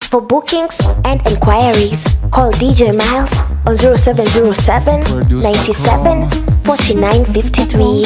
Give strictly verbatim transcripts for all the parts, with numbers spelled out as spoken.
For bookings and inquiries, call D J Miles on zero seven zero seven, nine seven, four nine five three.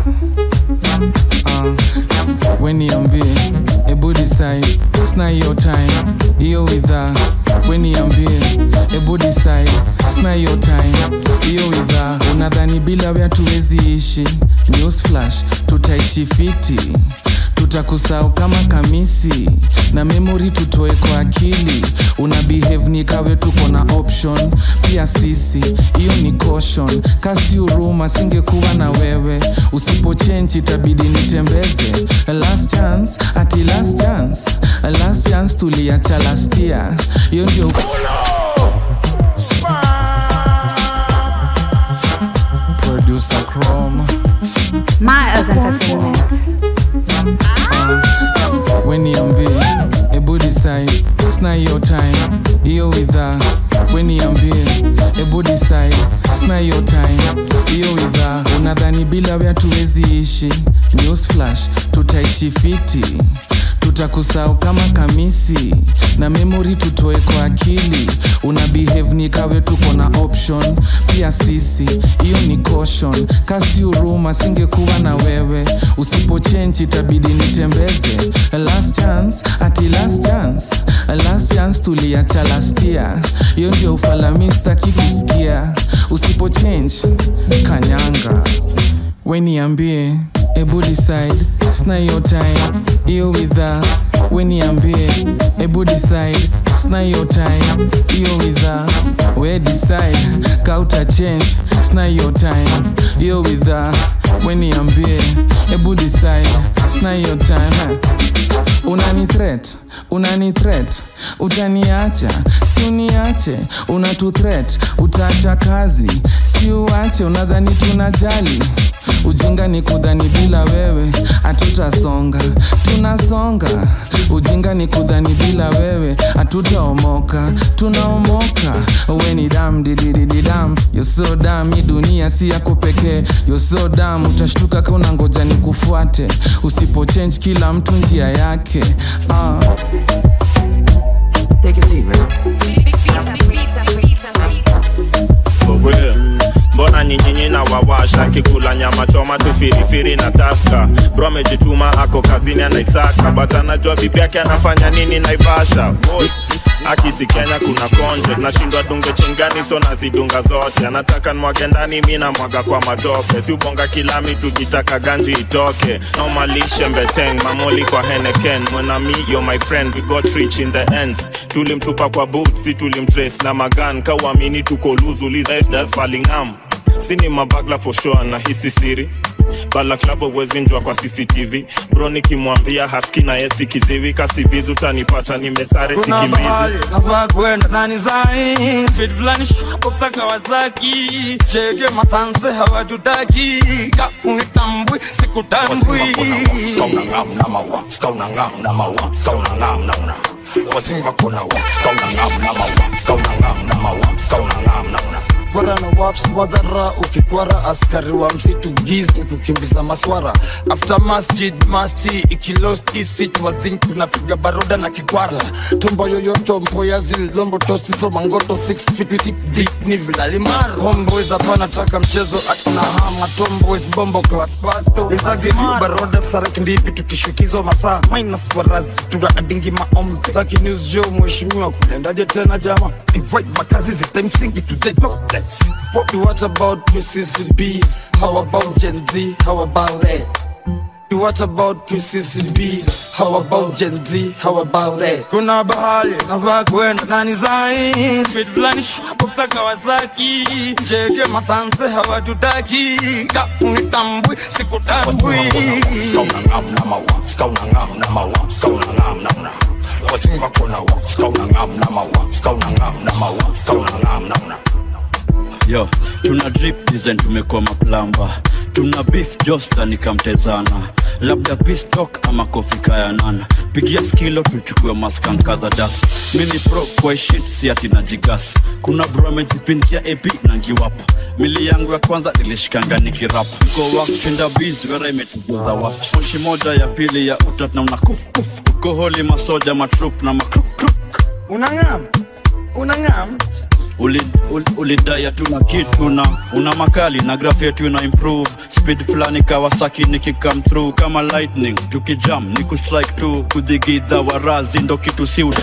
Uh, when you be a body side, it's not your time. You're with us. When you be a body side, it's not your time. You're with us. Unadhani bila wea tuwezi ishi. News flash, tutaishi fiti. Tutakusau kama kamisi. Na memory tutoe kwa akili. Una behave ni kawe tuko na option. Pia sisi, iyo ni caution. Kasi uruma singekuwa na wewe. Usipo change itabidi nitembeze. Last chance, ati last chance. Last chance tuliacha last year. Iyo ndio Producer Chrome Miles Entertainment. When you be a body side, it's not your time. You're with us. When you be a body side, it's not your time. You're with us. Unadhani bila wea tuwezi ishi. News flash, tutaishi fiti. Tutakusau kama kamisi. Na memory tutoe kwa akili. Una behave ni kawe tuko na option. Pia sisi, iyo ni caution. Kasi uruma singekuwa na wewe. Usipo change itabidi nitembeze. Last chance, ati last chance. Last chance tuliacha last year. Iyo ndio ufalami sitaki kusikia. Usipo change, kanyanga. When niambie, a body side, it's not your time. You're with her. When niambie, a body side, it's not your time. You're with her. We decide, kauta change, it's not your time. You're with her. When niambie, a body side, it's not your time. Unani threat, unani threat. Utaniacha, si uniache. Unatu threat, utaacha kazi. Si uache, unadhani tunajali. Ujinga ni kudhani bila wewe hatutasonga, tunasonga. Ujinga ni kudhani bila wewe hatutaomoka, tunaomoka. Wewe ni dam dididi dam, you're so damn. Hii dunia si yako pekee, you're so damn. Utashtuka kama unangoja nikufuate. Usipo change kila mtu njia yake. Ah. Take it easy, man. Mbona nyinyi na wawasha nkikula nyama choma tufirifiri na taska. Bro amejituma ako kazini anaisaka, but anajua bibi yake anafanya nini Naivasha. Boys akisi Kenya kuna konje, nashindwa dunge chengani so nazidunga zote. Anataka nwage ndani mimi na mwaga kwa matope. Si ubonga kilami tukitaka ganji itoke. Normally shembeteng mamoli kwa Henneken. When I'm me you're my friend, we got rich in the end. Tulimtupa kwa boot, si tulimtrace na magan. Kawamini tuko luzu liza that's falling am. Sini mabagla for sure na hisi siri. Bala klavo wezi njua kwa C C T V. Bro nikimwambia haski na yesi kiziwi. Kasi bizu tanipata nimesare sikimbizi. Kuna bahali na bagwenda nani zain. Fit vlani shwako ptaka wazaki. Jege masanze hawa jutaki. Kakuni tambui siku tambui. Kauna ngam na mawa, kauna ngam na mawa, kauna ngam na una. Wasimba kuna wa, kauna ngam na mawa, kauna ngam na mawa, kauna ngam na una. Kwara na waps wadhara ukikwara askari wa msitu giz kukimbiza maswara. After masjid masti ikilost isit wazin tunapiga baroda na kikwara. Tumbo yoyoto mpo ya zili lombo tosizo mangoto six feet with deep deep ni vilalimaro. Homeboys hapa nataka mchezo atina hama. Tomboys bombo clack bato Izagimaro baroda sarak ndipi tukishukizo masaa. Minus warazi tuga adingi maombi Zaki news joe mweshimiwa kulendaje tena jama. Invite makazi zita msingi today top. What, what about P C C Bs? How about Gen Z? How about that? What about P C C Bs? How about Gen Z? How about that? Kuna bahali na bagwenda nani zain. Fit vlani shwapo ptaka wazaki. Jege masanze hawa tutaki. Kakuni tambui siku tambui. Kauna ngam na mawa, kauna ngam na mawa, kauna ngam na una. Wasimba kuna wa, kauna ngam na mawa, kauna ngam na mawa, kauna ngam na una. Yo, tuna drip design tumekuwa maplamba. Tuna beef josta nikamtezana. Labda peace talk ama kofika ya nana. Pigia skilo tuchukue maskanka za das. Mini pro kwa shit si ati na jigas. Kuna bro amejipindia A P na ngiwapa. Mili yangu ya kwanza nilishikanga nikirapa. Uko wak shinda biz wera imetukuza wasp. Moshi moja ya pili ya utat na unakuf kuf. Uko holi masoja matrup na makruk kruk. Unangam, unangam. Ulidaya tuna kitu na una makali na graph yetu ina improve. Speed flani Kawasaki niki come through kama lightning. Juki jam niku strike tu kudigida warazi ndo kitu si utu.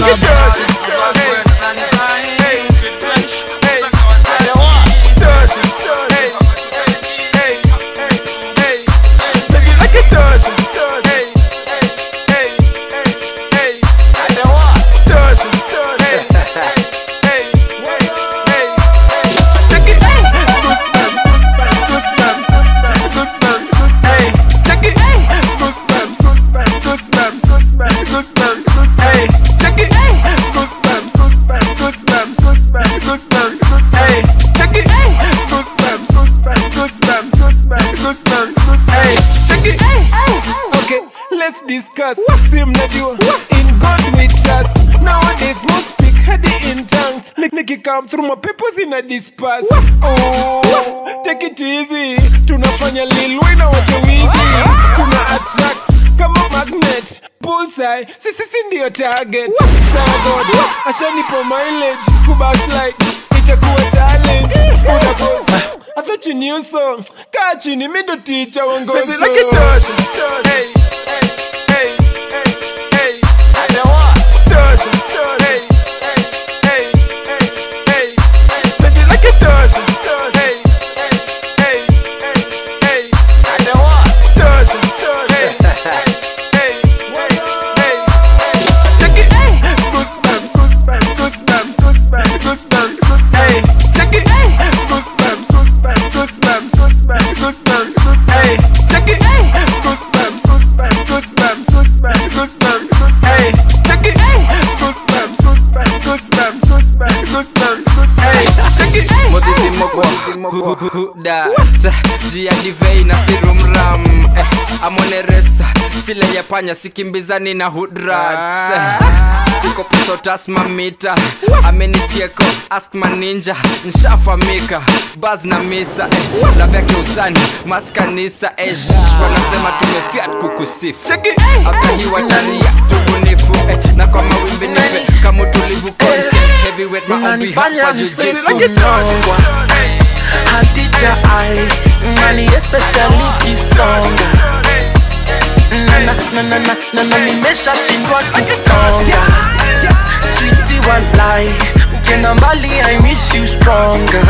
Discuss, sim najua, in God we trust. Nowadays most speak heady in tongues. Niki come through my papers in a disperse. Oh, take it easy. Tunafanya Lil Wayne wacha wizi. Tuna attract kama magnet. Bullseye, sisi si ndio target. Sawa God, ashanipo mileage. Kubackslide, itakuwa challenge. Uda boss, I thought you knew so. Kaa chini, mi ndo teacher wangozo. Hey. Jia divei na serum ram eh, amoneresa sile ya panya sikimbizani na hoodrats eh, siko peso tasmamita amenicheko ask my ninja nshafamika buzz na misa eh, la vyake usani maskanisa eh, wanasema tumefiat kukusifu after hii wataria tubunifu eh, na kwa mawimbi nipe kama tulivu content heavyweight maombi hapa jujitsu Hadija ai Nani especially kisonga Nana, nana, nana, nana nimesha shindwa kutonga Sweetie walai Ukenda mbali I miss you stronger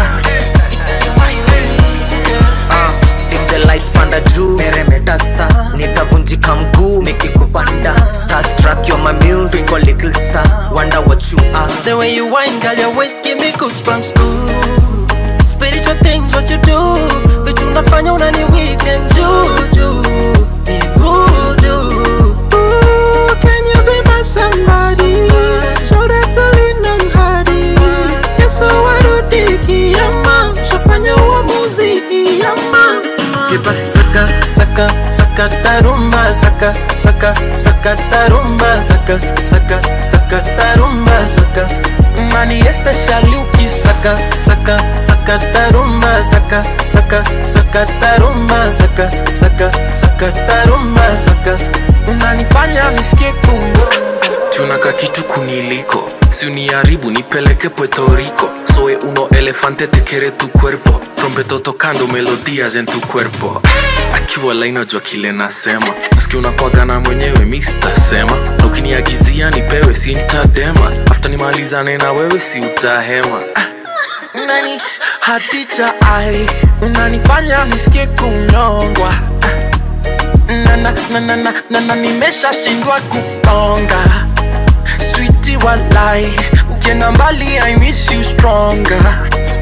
uh, If the lights panda juu Meremeta star Nitavunjika mguu Nikikupanda Starstruck you're my muse Twinkle little star Wonder what you are The way you whine girl your waist give me goosebumps ooh Spiritual things, what you do Vitu unafanya unani weekend juju Ni voodoo Ooh, can you be my somebody Shoulder to lean on hadi Yesu warudiki yama Shafanya uamuzi yama Kipasi saka, saka, saka tarumba Saka, saka, saka tarumba Saka, saka, saka tarumba Saka Money especially ukisaka Saka, saka tarumba Saka, saka, saka tarumba Saka, saka, saka tarumba Saka Unanifanya nisikie kungo Tunaka kitu kuniliko Si uniharibu nipeleke Puerto Rico Soy uno elefante te quiere tu cuerpo Trompeto tocando melodías en tu cuerpo Akiwa laina jua kile nasema Nasikia unakuwaga na mwenyewe mister sema Na ukiniagizia nipewe si nitadema After nimalizane na wewe si utahema Nani Hadija ai Unanifanya nisikie kunyongwa Nana, nana, nana, nana nimesha shindwa kutonga Sweetie walai Ukienda mbali I miss you stronger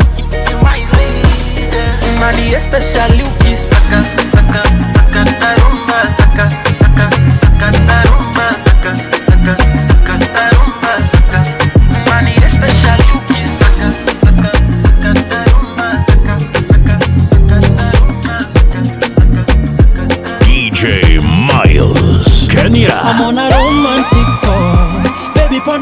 Money especially ukisaka Saka, saka tarumba Saka, saka, saka tarumba Saka, saka, saka tarumba Saka Money especially ukisaka Saka, saka tarumba Saka, saka, saka tarumba Saka, saka, saka tarumba D J Miles Kenya I'm on a romantic call Baby panda mti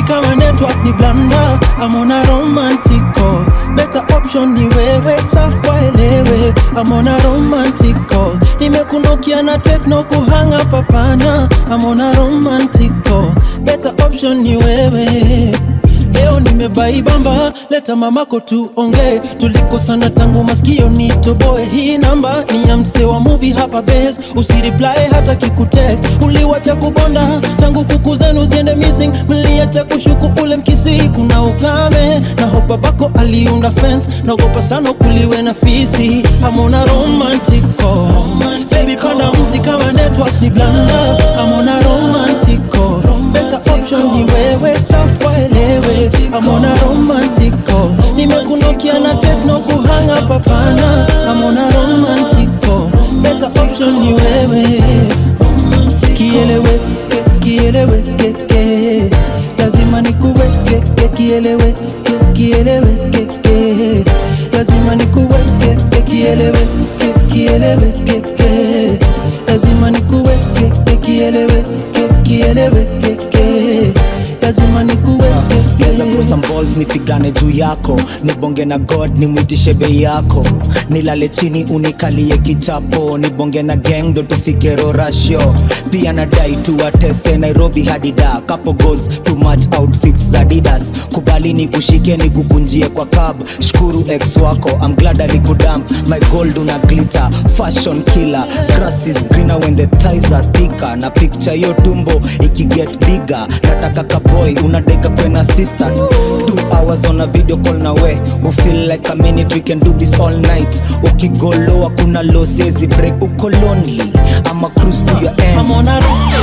kama network ni blanda. I'm on a romantic call. Better option ni wewe, safa elewe. I'm on a romantic call. Nimekunokia na techno kuhanga papana. I'm on a romantic call. Better option ni wewe. Leo nimebai bamba, leta mamako tuonge. Tulikosana tangu masikio nitoboe. Hii namba ni ya mse wa movie hapa base. Usireply hata kikutext. Uliwacha kubonda tangu kuku zenu ziende missing. Mliacha kushuku ule mkisi kuna ukame. Na hope babako aliunda fence. Naogopa sana kuliwe na fisi. I'm on a romantic call. Baby panda mti kama network ni blanda. I'm on a romantic call. Better option ni wewe, safa elewe. I'm on a romantic call. Nimekunokia na techno kuhanga papana. I'm on a romantic call. Better option ni wewe. Kielewe, kielewe, keke. Lazima nikuweke, kielewe, kielewe, keke. Lazima nikuweke, kielewe, kielewe, keke. Lazima nikuweke, kielewe, kielewe, keke. Lazima nikuweke. Geza throw some balls nipigane juu yako. Nibonge na God nimwitishe bei yako. Nilale chini unikalie kichapo. Nibonge na gang ndo tufike Rorasho. Pia nadai tuwatese Nairobi hadi da. Couple goals too much outfits za Adidas. Kubali ni kushike ni kukunjie kwa cab. Shukuru ex wako I'm glad alikudamp. My gold una glitter fashion killer. Grass is greener when the thighs are thicker. Na picture yo tumbo iki get bigger. Nataka ka boy unadeka kwena sister. Two hours on a video call na we. We feel like a minute we can do this all night. Ukigolo hakuna low sezi break. Uko lonely I'ma cruise to your end. I'm on a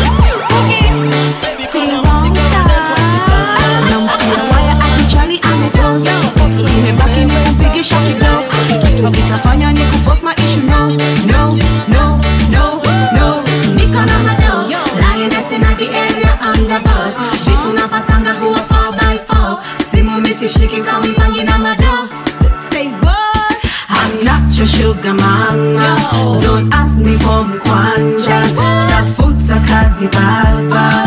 Nimebaki nikupigisha kibao. Kitu sitafanya ni kuforce my issue. No, no, no, no, no. Niko na madao. Lioness in the area, I'm the boss. Vitu napatanga huwa four by four. Simu misishiki kampangi na madao. Say what? I'm not your sugar mama. Don't ask me for mkwanja. Tafuta kazi baba.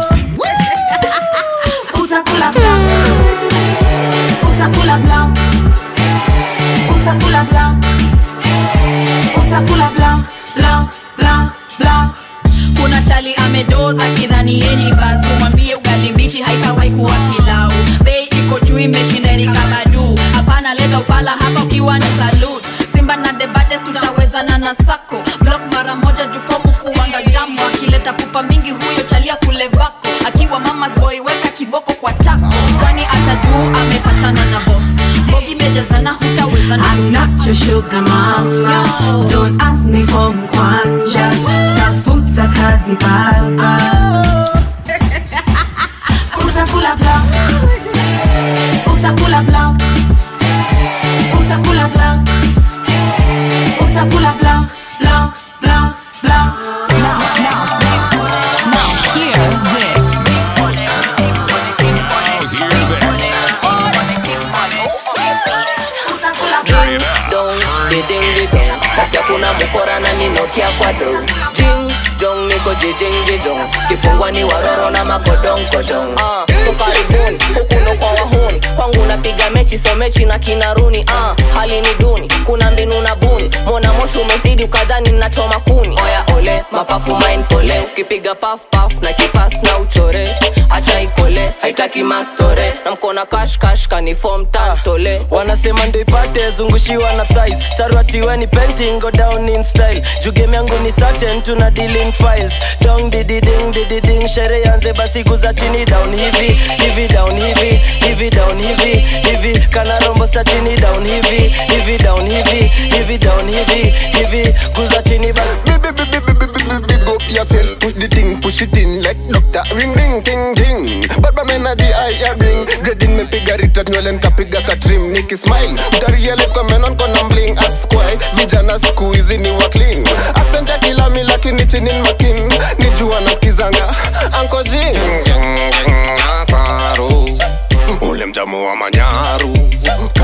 Utakula blanc. Utakula blanc. Utakula blanc. Utakula blanc, blanc, blanc, blanc. Kuna chali amedoza kidhani yeni bazu. Mwambie ugali mbichi haitawai kuwa pilau. Bei iko juu imeshinda Erika Badu. Hapana leta ufala hapa ukiwa na salute. Simba na debates tutaweza na nasako. Block mara moja jufomu kuwanga jamu. Akileta pupa mingi huyo chalia kule vako. Akiwa mama's boy weka kiboko kwa tako. Kwani atadu amepatana na boss. Bogi mejazana hutaweza na I'm not your sugar mama. Don't ask me for mkwanja. Tafuta kazi baba. Utakula blanc. Utakula blanc. Utakula blanc. Utakula blanc, blanc, blanc, blanc. Now, now, now hear this. Kuna mukora na ninokia kwa do. Jing, jong niko jijing jijong. Kifungwa ni waroro na makodong kodong. Ah, uh, so karibuni, hukuno kwa wahuni. Kwangu napiga mechi so mechi na kinaruni. Ah, uh, hali ni duni, kuna mbinu na buni. Mona moshu umezidi ukadhani nachoma kuni. Oya ole, mapafu mine pole. Ukipiga puff puff na kipas na uchore. Acha ikole, haitaki mastore. Na mkona cash cash kaniform tantole. Wanasema ndo ipate zungushiwa na thighs. Sarwati weni painting go down in style. Jugeme yangu ni certain tuna deal in files. Dong didi ding didi ding. Shere yanze basi kuza chini down hivi. Hivi down hivi. Hivi down hivi. Hivi kana rombo sa chini down hivi. Hivi down hivi. Hivi down hivi. Hivi kuza chini basi. Big up yourself, push the thing, push it in like doctor. Ring ring ting ting. Baba menaji I ring. Dreading me piga rita nywele nkapiga katrim. Niki smile, utarealize kwa menon kona mbling. Ask why, vijana siku hizi ni wa clean. Asante kila mi lakini chini makin. Nijua naskizanga, Uncle Jing. Ule mjamu wa manyaru. Ka hutu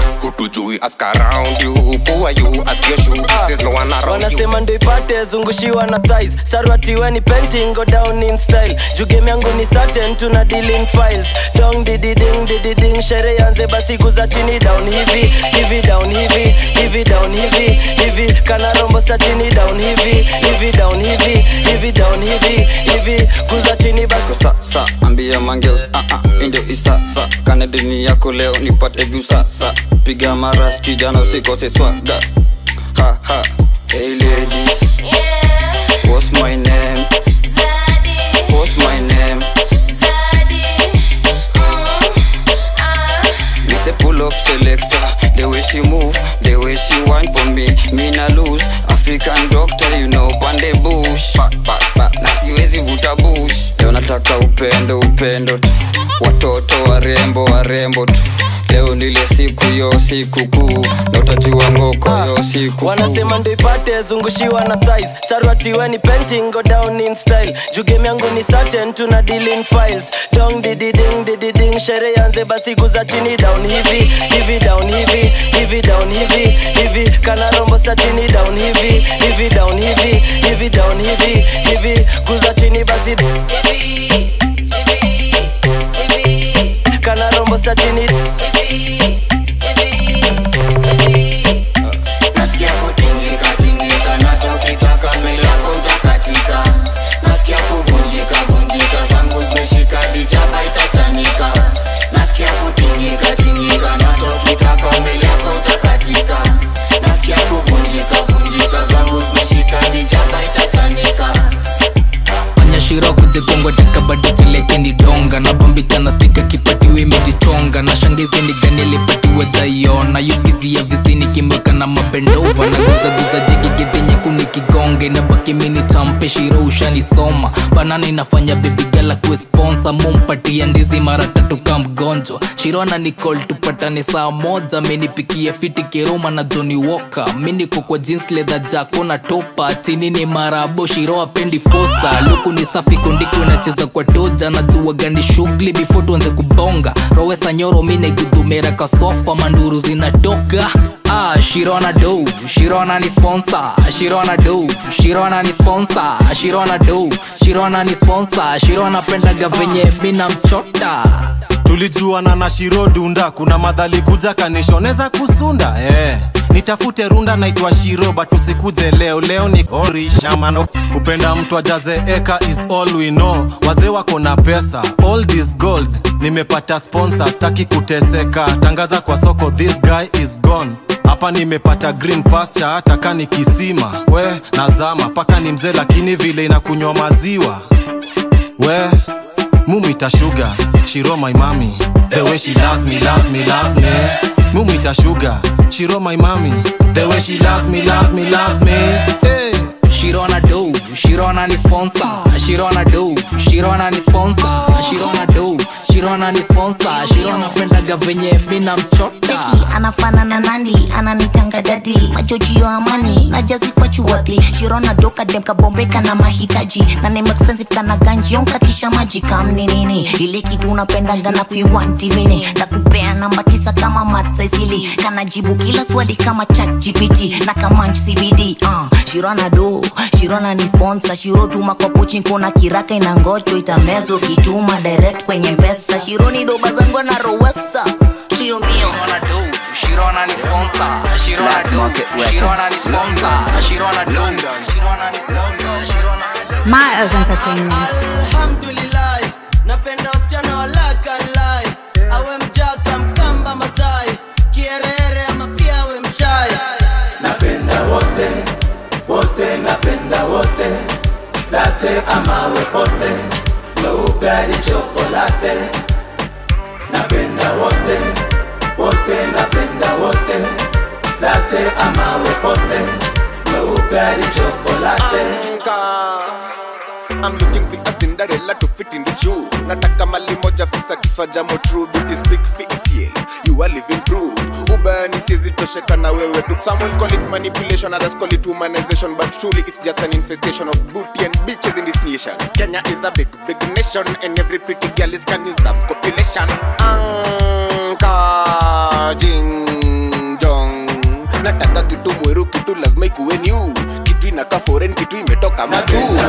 hatujui. Ask around you, who are you? Ask your shoe, there's no one around you. Wanasema ndo ipate zungushiwa na thighs. Sarwati we ni painting, go down in style. Juu game yangu ni certain, tuna deal in files. Dong didi ding didi ding, shere yanze basi kuza chini down hivi hivi down hivi hivi down hivi hivi kana rombo sa chini down hivi hivi down hivi hivi down hivi hivi kuza chini basi sa sa ambia mangeus ah ah ndio isa sa kana dini yako leo nipate view sasa piga maras kijana usikose swaga ha ha hey ladies yeah what's my name Zadi what's my name Zadi mm, ah. We say pull up selector the way she move the way she whine for me me na lose African doctor you know pande bush pa pa pa na siwezi vuta bush leo nataka upendo upendo tu watoto warembo warembo tu leo nile siku yo siku kuu na utajua ngoko yo siku wanasema ndo ipate zungushiwa na thighs. Sarwati we ni painting, go down in style. Juu game yangu ni certain, tuna deal in files. Dong didi ding didi ding, shere yanze basi kuza chini down hivi hivi down hivi hivi down hivi hivi kana rombo sa chini down hivi hivi down hivi hivi down hivi hivi kuza chini basi hivi hivi hivi kana rombo sa chini hivi nasikia kutingika tingika na tokitaka mbele yako utakatika nasikia kuvunjika vunjika zangu zimeshika dijaba itachanika nasikia kutingika tingika na tokitaka mbele yako utakatika nasikia kuvunjika vunjika zangu zimeshika dijaba itachanika Shiro kuje kongo daka badi chileke ni donga na bambika na sika kipati we mejitonga na shangizi ni gani lipati we dayona yuskizi ya vizini kimweka na mabendova na guza guza jegi githinye kuni kigonge na baki mini champe Shiro ushani soma banana inafanya baby gala kwe sponsor mumpati ya ndizi mara tatu ka mgonjwa Shiro ana Nicole tupatane saa moja mini pikia fiti kiroma na Johnny Walker mini kukwa jeans leather jako na topa tini ni marabo Shiro apendi fosa luku ni safi kundiko inacheza kwa toja na jua gani shughuli before tuanze kubonga rowesa nyoro mine gudumera ka sofa manduru zinatoka ah Shirona do Shirona ni sponsor Shirona do Shirona ni sponsor Shirona do Shirona ni sponsor Shirona penda gavenye mina mchota tulijuana na Shiro dunda kuna madhali kuja kanishoneza kusunda eh nitafute runda naitwa Shiro but usikuje leo leo ni ori shamano kupenda mtu ajaze eka is all we know wazee wako na pesa all this gold nimepata sponsor staki kuteseka tangaza kwa soko this guy is gone hapa nimepata green pasture hata kani kisima we nazama paka ni mzee lakini vile inakunywa maziwa we Mumita sugar, Shiro my mommy. The way she loves me, loves me, loves me. Mumita sugar, Shiro my mommy. The way she loves me, loves me, loves me. Hey. Shirona do, Shirona ni sponsor Shirona do, Shirona ni sponsor Shirona do, Shirona ni sponsor Shirona penda gavenye mina mchota Anafana na nani, ananitanga daddy Majojio amani, najazi kwa chuwadhi Shirona doka demka bombeka na mahitaji na name expensive kana ganji onkatisha maji kam ni nini ile kitu unapendanga na kuiwanti vini na kupea namba tisa kama matsa isili kana jibu kila swali kama chat G P T na kama C B D uh, Shirona do, Shirona ni sponsor Shiro tuma kwa pochi nkona kiraka inangocho itamezo kituma direct kwenye mpesa Shironi doba zangu na rowesa Shiro mio Shirona do, Shirona ni sponsor Shirona do, Shirona ni sponsor Shirona do, Shirona ni sponsor Shirona do Miles Entertainment Alhamdulillah napenda wasichana walaka lai awe mjaka mkamba Masai kierere ama pia awe mshai napenda wote wote napenda wote latte ama wepote mweupe hadi chokolate napenda wote wote napenda wote latte ama wepote mweupe hadi chokolate I'm looking for a Cinderella to fit in this shoe. Nataka mali moja fisa kifaja mo true. Beauty speak for Etiel, you are living proof. Ubani siezi tosheka na wewe tu. Some will call it manipulation, others call it humanization, but truly it's just an infestation of booty and bitches in this nation. Kenya is a big, big nation, and every pretty girl is can use up population. Anka jing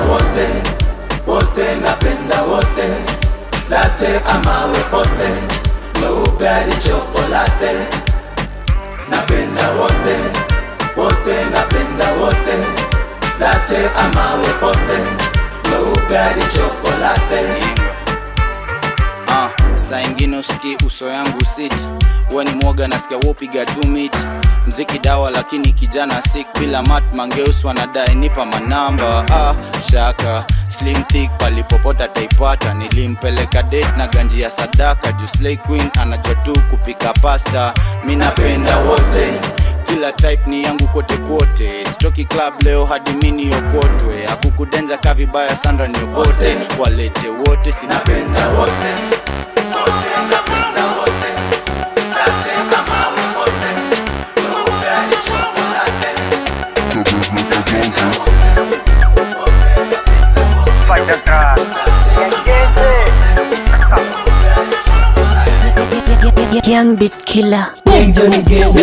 wote, wote napenda wote, latte ama wepote, meupe hadi chokolate. Napenda wote, wote napenda wote, latte ama wepote, meupe hadi chokolate. Ah, saa ingine usiki uso yangu sit, uwe ni mwoga nasikia wopiga two mid. Mziki dawa lakini kijana sick, bila mat mangeus wanadai nipa manamba. Ah, shaka slim thick palipopota taipata, nilimpeleka date na ganji ya sadaka. Juu slay queen anajua tu kupika pasta. Mi napenda wote, kila type ni yangu kote kote. Stroki club leo hadi mini yokotwe, akukudenja kavibaya Sandra ni yokote. Walete wote sinapenda wote, wote napenda wote, latte ama wepote, meupe hadi chokolate. Young beat killer. Johnny Genzo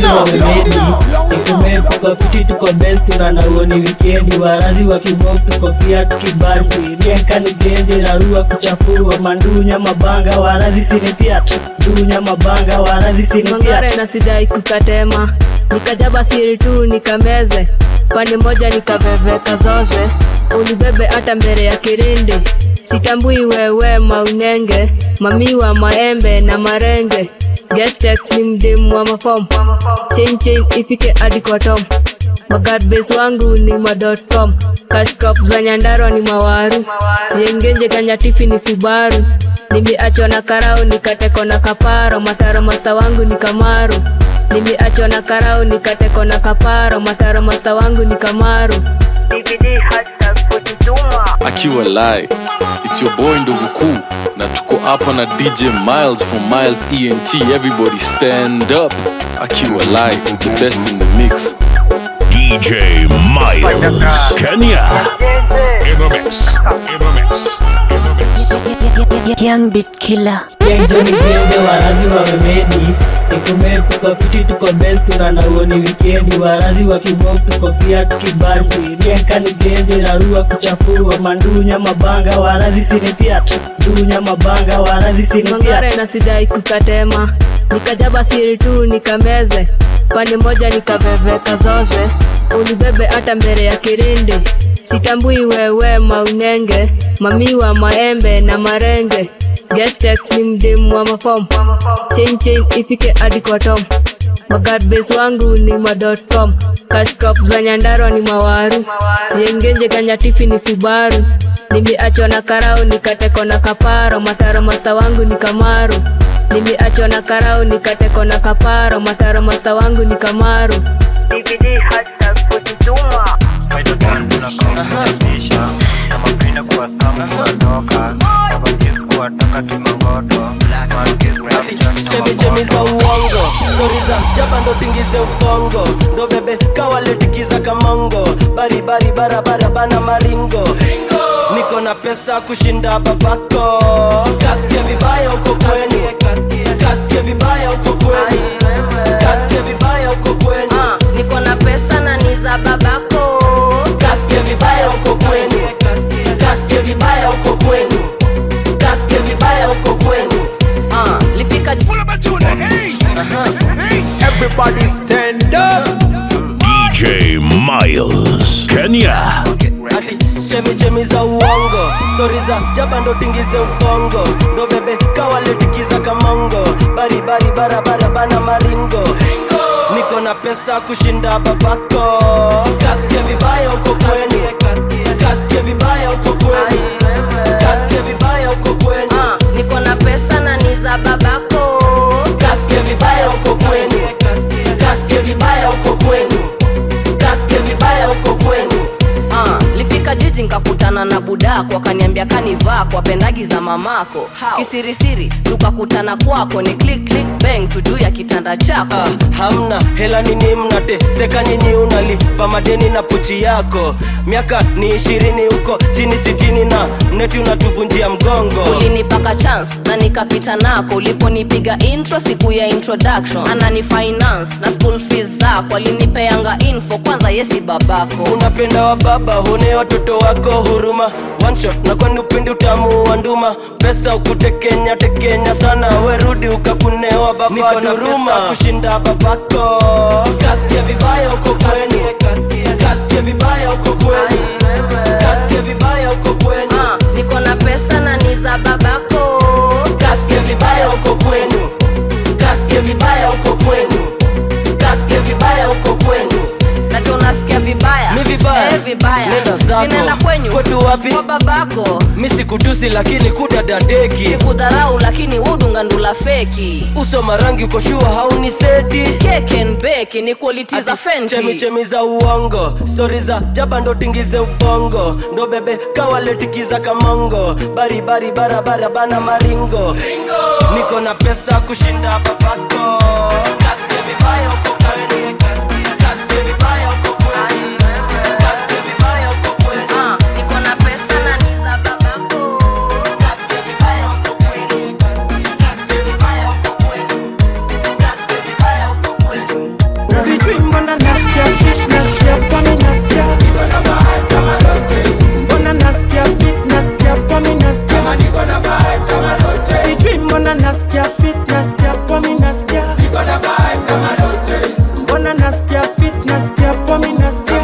Nikumepo kuti tuko best tunana uoni wikendi. Warazi wa kimofu tuko pia tukibantu. Rienka ni genzi rarua kuchafua. Mandunya mabanga warazi sinipia. Dunya mabanga warazi sinipia. Mangare na sidai kukatema, nikajaba siri tu nikameze. Pande moja nikabebeka zoze, unibebe hata mbele ya kirindi. Sitambui wewe maunenge, mamiwa maembe na marenge. Gestek ni mdimu wa mafom, chain chain ifike hadi kwa tom. Magad base wangu ni ma dot com, cash crop za Nyandarua ni mawaru. Yengenje kanyatifi ni Subaru, niliachwa na karao nikateko na kaparo. Mataro master wangu ni Kamaru, niliachwa na karao nikateko na kaparo. Mataro master wangu ni Kamaru. D V D hashtag kutituma akiwa live. It's your boy Ndovuku na tuko hapa na D J Miles from Miles E N T. Everybody stand up. Akiwa live, the best in the mix. D J Miles, Kenya. In the mix, in the mix, in the mix. Young beat killer. Johnny Genzo warazi wa memedi. Nikumepo kuti tuko best tunana uoni wikendi. Warazi wa kimofu tuko pia tukibantu. Rienka ni genzi rarua kuchafua. Mandunya mabanga warazi sinipia. Dunya mabanga warazi sinipia. Mangare na sidai kukatema, nikajaba siri tu nikameze. Pande moja nikabebeka zoze, unibebe hata mbele ya kirindi. Sitambui wewe maunenge, mamiwa maembe na marenge. Gestek ni mdimu wa mafom, chain chain ifike hadi kwa tom. Magad base wangu ni ma dot com, cash crop za Nyandarua ni mawaru. Yengenje kanyatifi ni Subaru, niliachwa na karao nikateko na kaparo. Mataro master wangu ni Kamaru, niliachwa na karao nikateko na kaparo. Mataro master wangu ni Kamaru. D V D hashtag kutituma Spider band tunakombisha na mapina kwa stamu kuwatoka Baba kiss kuwatoka kimangoto Chemi chemi za uongo, story za jaba ndo tingize ukongo. Ndo bebe kawaletikiza kamongo, bari bari barabara bana maringo. Niko na pesa kushinda babako, kasikia vibaya uko kweni. Kasikia vibaya uko kweni. Kasikia vibaya uko kweni. uh, Niko na pesa na ni za babako, kasikia vibaya uko kweni. Kasikia vibaya uko kweni. Kasikia vibaya uko kweni. uh, lifika pull up to the ace. Uh-huh. Everybody stand up. D J Miles, Kenya. Ati chemi chemi za uongo, story za jaba ndo tingize ukongo. Ndo bebe kawaletikiza kamongo, bari bari barabara bana maringo. Niko na pesa kushinda babako, kasikia vibaya uko kweni. Kasikia vibaya uko kweni. Kasikia vibaya uko kweni. uh, Niko na pesa na ni za babako, kasikia vibaya uko kweni. Kasikia vibaya uko kweni. Kasikia vibaya uko kweni. uh, lifika jiji nkakutana na na budako akaniambia kanivaa kwa pendagi za mamako. Kisirisiri tukakutana kwako, ni click click bang tuju ya kitanda chako. ah, hamna hela nini mnate seka nyinyi unalipa madeni na pochi yako. Miaka ni ishirini huko chini sitini na mneti unatuvunjia mgongo. Ulinipaka chance na nikapita nako, uliponipiga intro siku ya introduction. Anani finance na school fees zako, alinipeanga info kwanza yesi babako. Unapenda wa baba hune watoto wako huruma, one shot na kwani upendi utamu wa nduma. Pesa ukutekenya tekenya sana, werudi ukakunewa baba. Niko na duruma kushinda babako. Kasikia vibaya uko kwenye, kasikia vibaya uko kwenye, kasikia vibaya uko kwenye. uh, Niko na pesa na ni za babako. Kasikia vibaya uko kwenu, kasikia vibaya uko kwenu, kasikia vibaya uko kwenu. Nacho unasikia vibaya? Mi vibaya? Eh, vibaya. Nenda zako. Sinaenda kwenyu. Kwetu wapi? Kwa babako. Mi sikutusi lakini kudadadeki. Sikudharau lakini udunga ndula feki. Uso marangi uko shua hauni seti. Cake and bake ni quality za Fenty. Chemi chemi za uongo, story za jaba ndo tingize ubongo. Ndo bebe kawaletikiza kamongo. Bari bari barabara bana maringo. Ringo. Niko na pesa kushinda babako. Kasikia vibaya uko kwenye, kasikia vibaya uko kwenye, kasikia vibaya uko kwenye. Ah, niko na pesa na ni za babako. Kasikia vibaya uko kwenye, kasikia vibaya uko kwenye, kasikia vibaya uko kwenye. Sijui mbona nasikia fit, nasikia pami, nasikia mbona nasikia fit, nasikia pami, nasikia sijui mbona nasikia fit, nasikia pami, nasikia mbona nasikia fit, nasikia pami, nasikia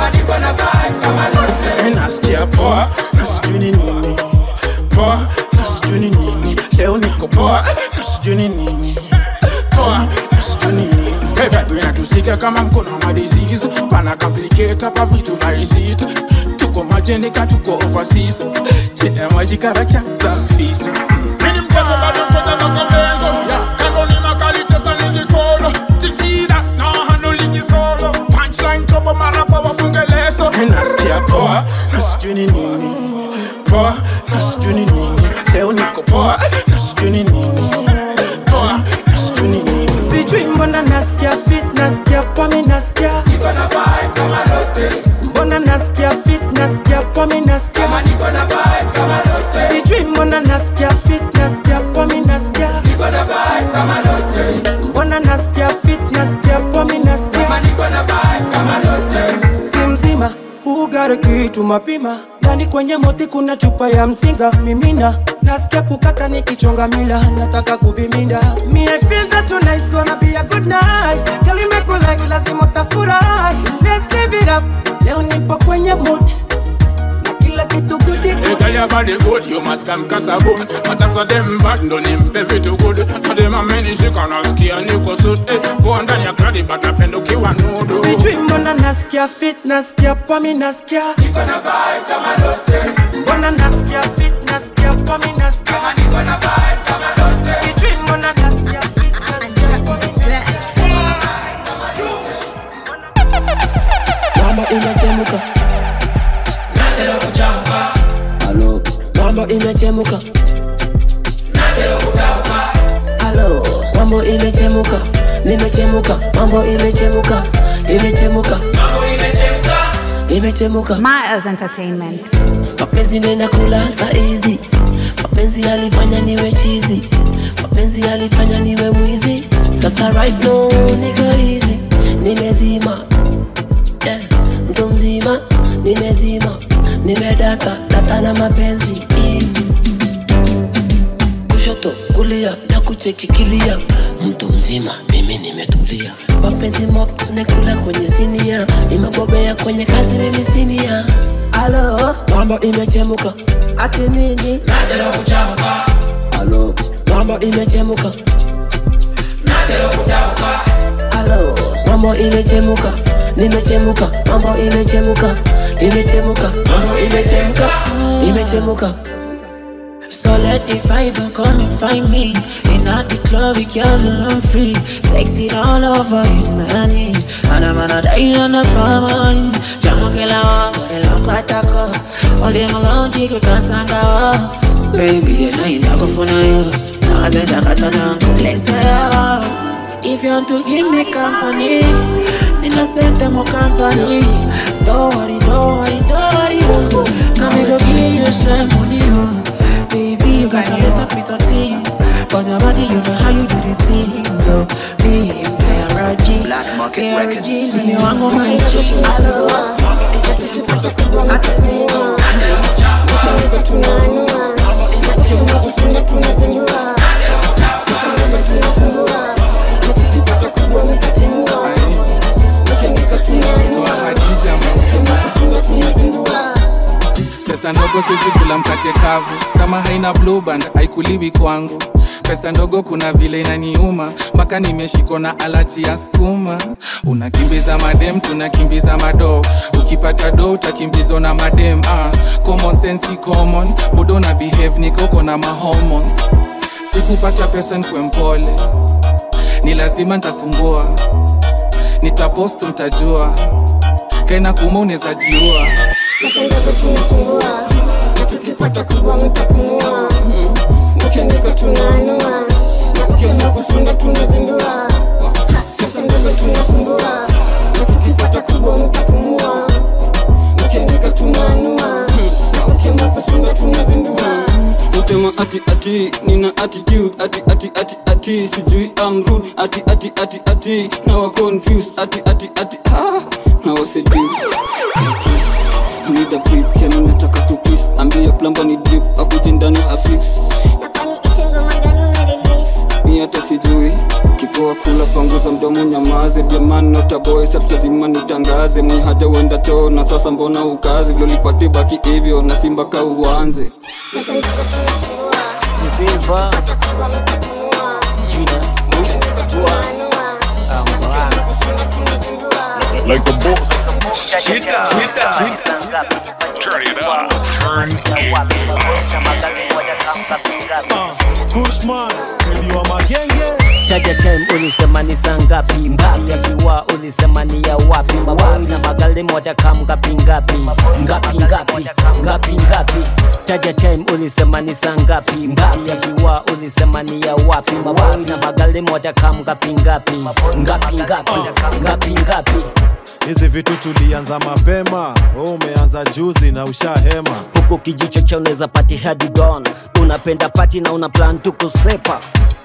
nasikia poa, na sijui ni nini poa, na sijui ni nini leo niko poa, na sijui ni nini poa, na sijui ni nini. Hey, vibe inatusika kama mkono wa disease, pana complicate hapa vitu varisite. Tuko majenika, tuko overseas, chene maji karakya za fisi. Mini mkazo bado mkono na komezo, kando ni makali tesa ni kikolo. Tikida na handle liki solo, punchline tobo marapa wafunge leso. Nasikia poa, na sijui ni nini poa, na sijui ni nini leo niko poa, na sijui ni nini poa, na sijui ni nini. Sijui mbona nasikia fit, nasikia pami, nasikia niko na vibe kama lote. Mbona nasikia fit, nasikia pami, nasikia kama niko na vibe kama lote. Sijui mbona nasikia fit, nasikia pami, nasikia niko na vibe kama lote. Mbona nasikia fit, nasikia pami, nasikia kama niko na vibe kama lote. Si mzima ugare kitu mapima, ndani kwenye moti kuna chupa ya mzinga mimina. Nasikia kukata nikichonga mila, nataka kubiminda. Me I feel that tonight's gonna be a good night. Girl you make me like lazima utafurahi. Let's give it up, leo nipo kwenye mood na kila kitu good good. Hey, tell your body good, you must come kasa good. But after them bad, ndo nimpe vitu good. But them a many shika nasikia niko suit. Hey, go ndani ya kradi but napenda ukiwa nudu. Sijui mbona nasikia fit, nasikia pami, nasikia niko na vibe kama lote. Mbona nasikia fit, nasikia pami, nasikia kama niko na vibe kama lote. Sijui mbona nasikia fit, nasikia pami, nasikia mambo imechemuka, nataka kuchamuka. Halo, mambo imechemuka, nataka kuchamuka. Halo, mambo imechemuka, nimechemuka, mambo imechemuka, nimechemuka, mambo imechemuka, nimechemuka. Miles Entertainment. Mapenzi nenda kula saa hizi, mapenzi yalifanya niwe chizi, mapenzi yalifanya niwe mwizi. Sasa right now niko easy, nimezima yeah. Mtu mzima nimezima, nimedaka data na mapenzi yeah. Kushoto kulia na kuchekikilia, mtu mzima mimi nimetulia. Mapenzi mop nekula kwenye sinia, nimebobea kwenye kazi mimi sinia. Halo, mambo imechemuka, ati nini? Nataka kuchamuka. Halo, mambo imechemuka, nataka kuchamuka. Halo, mambo imechemuka, nimechemuka, mambo imechemuka, nimechemuka, mambo imechemuka, nimechemuka. So let the vibe and come and find me. In at the club, we girl and I'm free. Sexy all over in my knees. And I'm gonna die on the palm. Jamo que la hago, el loco ataco. Only my long dick, we can't stand out. Baby, and I ain't go for you. Now I said I got to know, let's go. If you want to give me company, then I send them more company. Don't worry, don't worry, don't worry. Come and go give you some money. Baby, you got a little bit of things, but your body, you know how you do the things. So, me, K R G, Black Market Records. Me, I want my Pesa ndogo sisi kula mkate kavu. Kama haina blue band haikuliwi kwangu. Pesa ndogo kuna vile inaniuma, mpaka nimeshiko na alachi ya skuma. Unakimbiza madem, tunakimbiza mado. Ukipata do utakimbizwa na madem. ah. Common sense si common, bodo na behave nikoko na mahormones. Sikupata pesa nkwe mpole, ni lazima ntasumbua. Nitapost mtajua, kaina kuma uneza jiua. Pesa ndogo tunasumbua, na tukipata kubwa mtapumua. Ukiandika tunaanua, na ukienda kusunda tunazindua. Pesa ndogo tunasumbua, na tukipata kubwa mtapumua. Ukiandika tunaanua, na ukienda kusunda tunazindua. Usema ati ati, nina attitude, ati ati ati ati, sijui I'm rude, ati ati ati ati, now I confused, ati ati ati, ah, now I seduce. I need a beat, ya ninataka to kiss, ambia plumber ni drip, akuje ndani afix. Napani itengo magani umerelease. Mi hata sijui, kipoa kula panguza mdomo nyamaze. Jamani nota boy, sabu lazima nitangaze. Mwi haja wenda choo na sasa mbona ukazi. Vilo lipati baki hivyo na simba ka uanze. Pesa ndogo tunasumbua, ni Silva Gina Like a boss. Sit down. Sit down. Turn it up. Turn it up. Kushman, ndio magenge. Chaja time ulisema ni saa ngapi? Ngapi ya kiwa ulisema ni ya wapi? Mawai na magali moja kam ngapi ngapi? Ngapi ngapi? Ngapi ngapi? Chaja time ulisema ni saa ngapi? Ngapi ya kiwa ulisema ni ya wapi? Mawai na magali moja kam ngapi ngapi? Ngapi ngapi? Ngapi ngapi? Hizi vitu tulianza mapema, wewe umeanza juzi na ushahema. Huko kijicho cha unaweza pati hadi dawn. Unapenda party na una plan tu kusepa.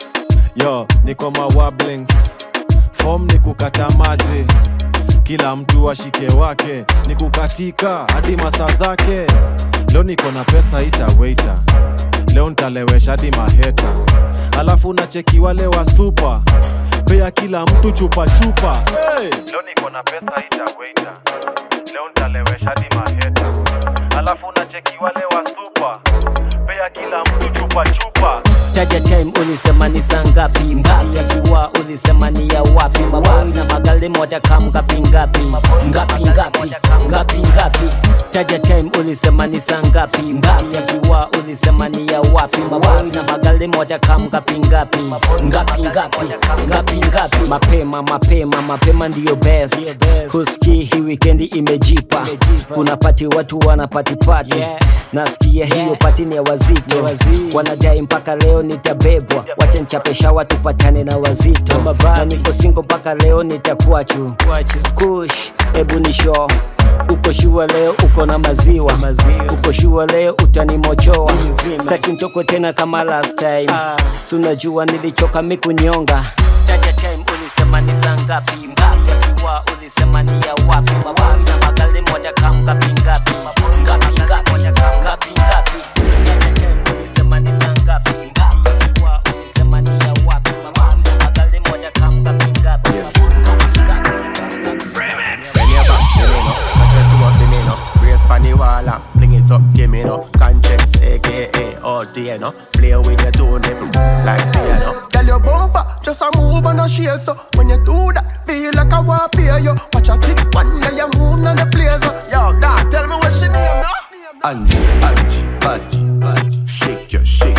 Yo, niko mawablings, form ni kukata maji. Kila mtu ashike wake, ni kukatika hadi masaa zake. Leo niko na pesa ita waiter, leo ntalewesha hadi maheta. Alafu nacheki wale wa super, pea kila mtu chupa chupa. Hey! Leo niko na pesa ita waiter, leo ntalewesha hadi maheta. Alafu nacheki wale wa super, pea kila mtu chupa chupa. Chaja time ulisema ni saa ngapi? Ngapi ya kiwa ulisema ni ya wapi? Mawai na magali moja kam ngapi ngapi? Ngapi ngapi? Ngapi ngapi? Chaja time ulisema ni saa ngapi? Ngapi ya kiwa ulisema ni ya wapi? Mawai na magali moja kam ngapi ngapi? Ngapi ngapi? Ngapi ngapi? Mapema mapema mapema ndiyo best. Kuski hii weekendi imejipa. Kuna pati watu wana pati pati. Nasikia hiyo pati ni ya wazito. Wanadai mpaka leo nitabebwa. Wacha nchapesha watu patane na wazito. Na niko single mpaka leo nitakuachu. Kush, ebu ni show. Uko shua leo uko na maziwa. Uko shua leo utanimochoa. Staki mtoko tena kama last time. Tunajua nilichoka mikunyonga. Chaja time ulisema ni saa ngapi? Ngapi ya kiwa ulisema ni ya wapi? Mawai na magali moja kam ngapi ngapi? Ngapi ngapi? Ngapi ngapi? Chaja time ulisema ni saa ngapi? Ngapi ya kiwa ulisema ni ya wapi? Mawai na magali moja kam ngapi ngapi? Bend your back, give me no. Touch it to a feeling no. Brace pan the wall and bring it up, give me no. Context, aka all day no. Play with your two nipple like piano. Tell your bumper, just a move and a shake so. When you do that, feel like I want to pay you. Watch a tick one day you move on the place so. Yo, dad, tell me what she name now. Angie, Angie, Angie, shake your shake.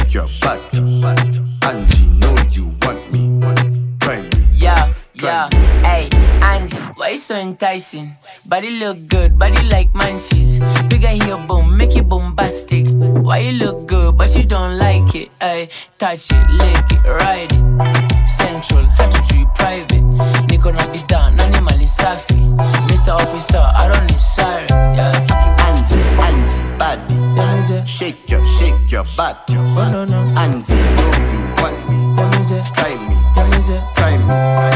Yeah, hey, Angie, why you so enticing? Body look good, body like munchies. Bigger here, boom, make it bombastic. Why you look good, but you don't like it? Hey, touch it, lick it, ride it. Central, have to treat private. Niko na bidhaa, nani mali safi. Mister Officer, I don't need siren. Yeah, Angie, Angie, body. Shake your, shake your body. Oh, no, no. Angie, know you want me. Try me, try me.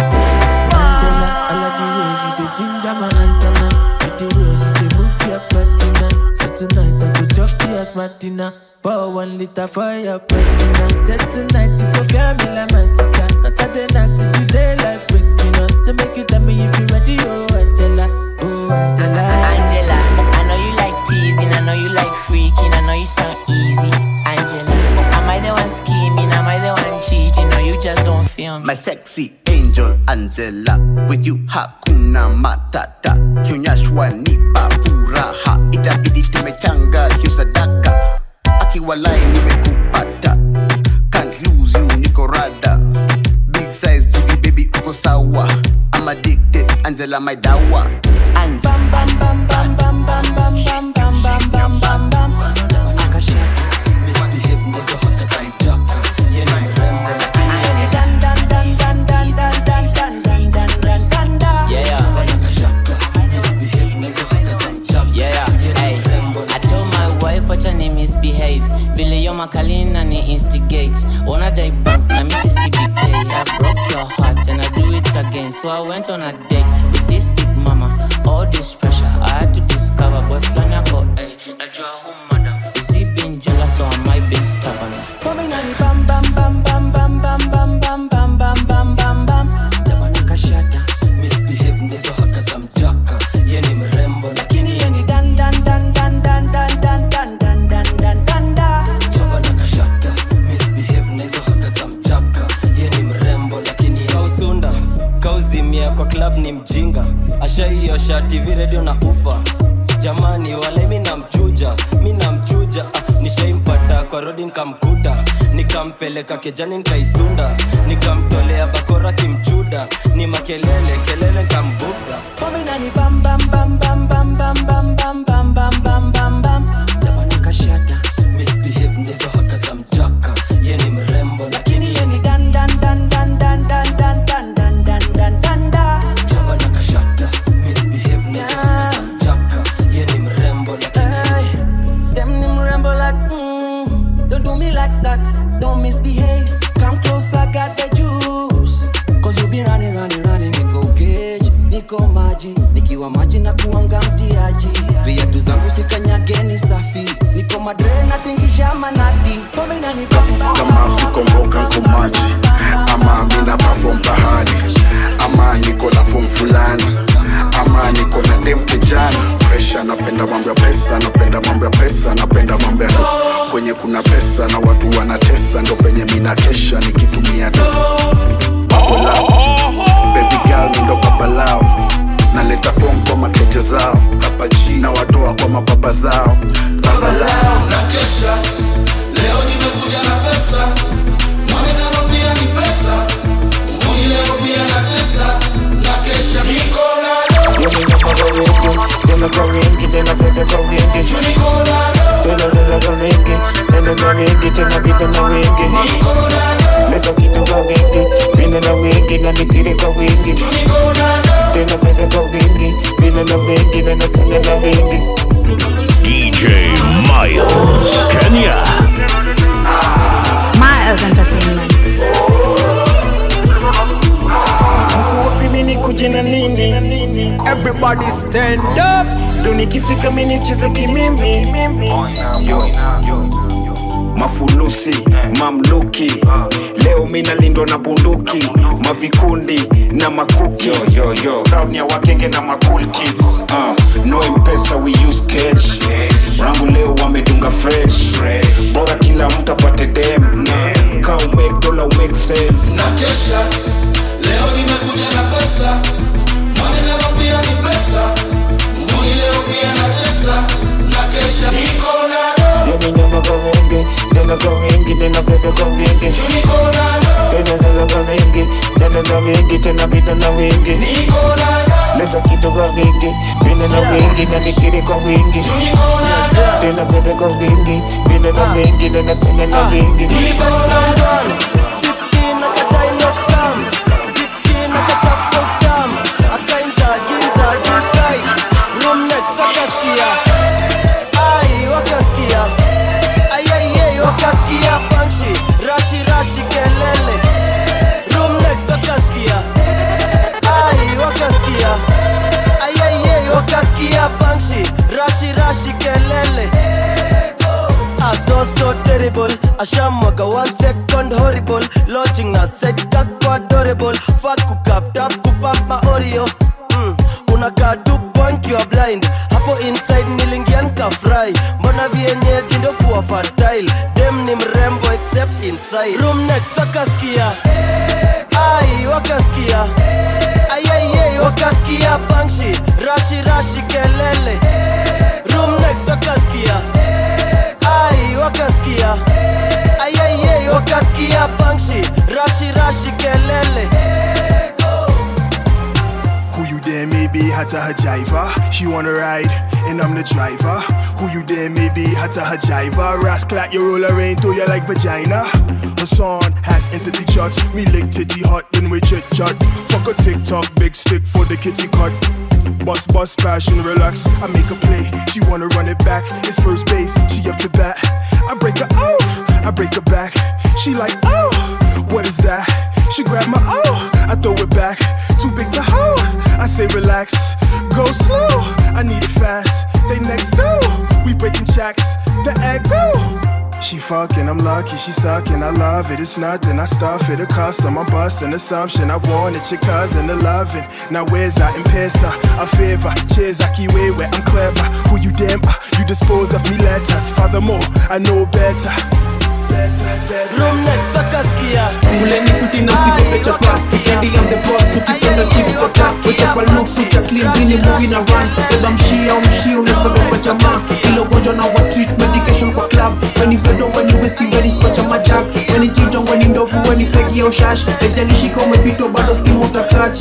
Angela, I like the way you do ginger my antenna. With the way you do move your patina. So tonight I go chop you as Martina. Pour one liter for your patina. Said tonight you go feel me like my sister. Cause I didn't act to the daylight breaking up. So make you tell me if you ready, oh Angela, oh Angela. Angela, I know you like teasing, I know you like freaking, I know you sound easy. Angela, am I the one scheming, am I the one cheating, or you just don't feel me? My sexy angel Angela, with you hakuna matata. Kionyeshwa nipa furaha, itabidi tumechanga hiyo sadaka. Akiwalai nimekupata, can't lose you niko rada. Big size G B baby uko sawa. I'm addicted, Angela my dawa. And bam bam bam bam bam bam bam bam bam bam bam bam. Akashaka, misbehave nezo hata zaitaka. Yena mrembo lakini dan dan dan dan dan dan dan dan dan dan dan dan dan. Yeah, akashaka, misbehave nezo hata zaitaka. yeah, hey. I told my wife wacha ni misbehave. Vile yo makalina ni instigate. Wanna die bank na Mississippi K. I broke your heart and I do it again. So I went on a date with this big mama. All this pressure I had to discover. Boy flanyako, hey. Najua who madam. Is he being jealous or am I being stubborn? Coming on the bam bam bam bam bam bam bam bam bam bam bam bam bam. Dabana kashata, misbehave nezo haka za mjaka. Yeni mrembo lakini yeni dan dan dan dan dan dan dan dan dan dan dan dan da. Dabana kashata, misbehave nezo haka za mjaka. Yeni mrembo lakini kausunda, kauzimia kwa club ni mjinga. Asha hiyo shati viredio na ufa. Jamani wale mina mchuja, mina mchuja ah, nishaimpata kwa rodi nikamkuta. Nikampeleka kejani nikaisunda. Nikamtolea bakora kimchuda. Ni makelele, kelele nikambuda. Coming on the bam bam bam bam bam bam bam bam bam bam bam bam bam. Dabana kashata, misbehave nezo haka za mjaka. Yeni mrembo lakini yeni dan dan dan dan dan dan dan dan dan dan dan dan da. Dabana kashata, misbehave nezo haka za mjaka. Yeni mrembo lakini them ni mrembo like mm, don't do me like that, don't misbehave. Come close, I got the juice. Cause you be running, running, running. Niko cage, niko maji. Nikiwa maji na kuanga mtiaji. Viatu zangu sikanyageni safi. Niko madre na tingisha manati. Kome na ni bamba. Kama siko mboga nko maji. Ama mina perform pahali. Ama niko na form fulani. Ama niko na dem kijana. Pressure, napenda mambo ya pesa. Napenda mambo ya pesa, napenda mambo ya do. Kwenye kuna pesa na watu wanatesa. Ndo penye mina kesha nikitumia do. Babo lao, baby girl ndo baba lao. Naleta form kwa mateja zao. Hapa G na watoa kwa mababa zao. Baba lao na kesha. Leo nimekuja na pesa. Mwonekano pia ni pesa. Uhuni leo pia na tesa. Na kesha niko na do. Tena kwa wingi, tena peke kwa wingi. Niko na do. Tena tena kwa wingi, tena kwa wingi, tena pita na wingi. Niko na do. Leta kitu kwa wingi, pina na wingi, na nikiri kwa wingi. Niko na do. Tena peke kwa wingi, pina na wingi, tena pina na wingi. D J Miles, Kenya. Miles Entertainment. Mimi kujina nini? Everybody stand up. Dunikifika mimi cheza kimimi. Yo, yo. Mafulusi, mamluki. Leo mina lindo na bunduki. Mavikundi na makuki. Yo, yo, yo. Crowd ni ya wakenge na macool kids. Uh, no M-Pesa, we use cash. Rangu leo wamedunga fresh. Bora kila mtu apate dem. Ka umake dollar umake sense. Na kesha, leo nimekuja na pesa. Mwonekano pia ni pesa. Uhuni leo pia na tesa. Na kesha niko na do. Yemi nyama kwa wingi, tena kwa wingi, tena peke kwa wingi. Niko na do. Tena tena kwa wingi, tena penda na wingi tena penda na wingi. Niko na leta kitu kwa wingi, penda na wingi na nikiri kwa wingi. Niko na tena penda kwa wingi, penda na wingi tena penda na wingi. Niko na so terrible, Ashamwaga one second horrible. Lodging na set kakwa adorable. Fuck kukap tap kupap ma Oreo. mm. Unakaa tu point you are blind. Hapo inside nilingian ka fry. Mbona vienyeji ndo kuwa fertile. Dem ni mrembo except inside. Room next wakaskia, ai wakaskia, ai ai ai wakaskia. Bangshi, rashi rashi kelele. Room next wakaskia, ai wakaskia, ai ai ai wakaskia. Bangshi, rashi rashi kelele. Who you there maybe hata hajiva. She wanna ride and I'm the driver. Who you there maybe hata hajiva. Rascal at your roller rain to you like vagina. Her son has entered the church. Me lick titty hot then we chit chat. Fuck a TikTok big stick for the kitty cut. Bust bust passion relax. I make a play. She wanna run it back. It's first base. She up to bat. I break her off. I break her back. She like oh, what is that? She grab my oh, I throw it back. Too big to hold. I say relax, go slow. I need it fast. They next door, we breaking checks. The egg go. She fucking, I'm lucky, she sucking, I love it. It's nothing, I stuff it, a custom. I'm busting assumption, I want it, your cousin, the loving. Now where's I in pesa, a favor. Cheers, I keep way where I'm clever. Who you damn, uh, you dispose of me letters. Furthermore, I know better. Room next wakaskia, kuleni futi na usipepe chapa. Weekendi I'm the boss, ukipenda chief kwa class. Wechapa look, kucha clean, bini movie na run. Eba mshi au mshi, unasababa chama. Ilo gonjwa na wa treat, medication kwa club. Weni fedo, weni whiskey, weni scotcha majak. Weni chinto, weni ndovu, weni fegi au shash. Ejali shika umepito, bado stimu utakachi.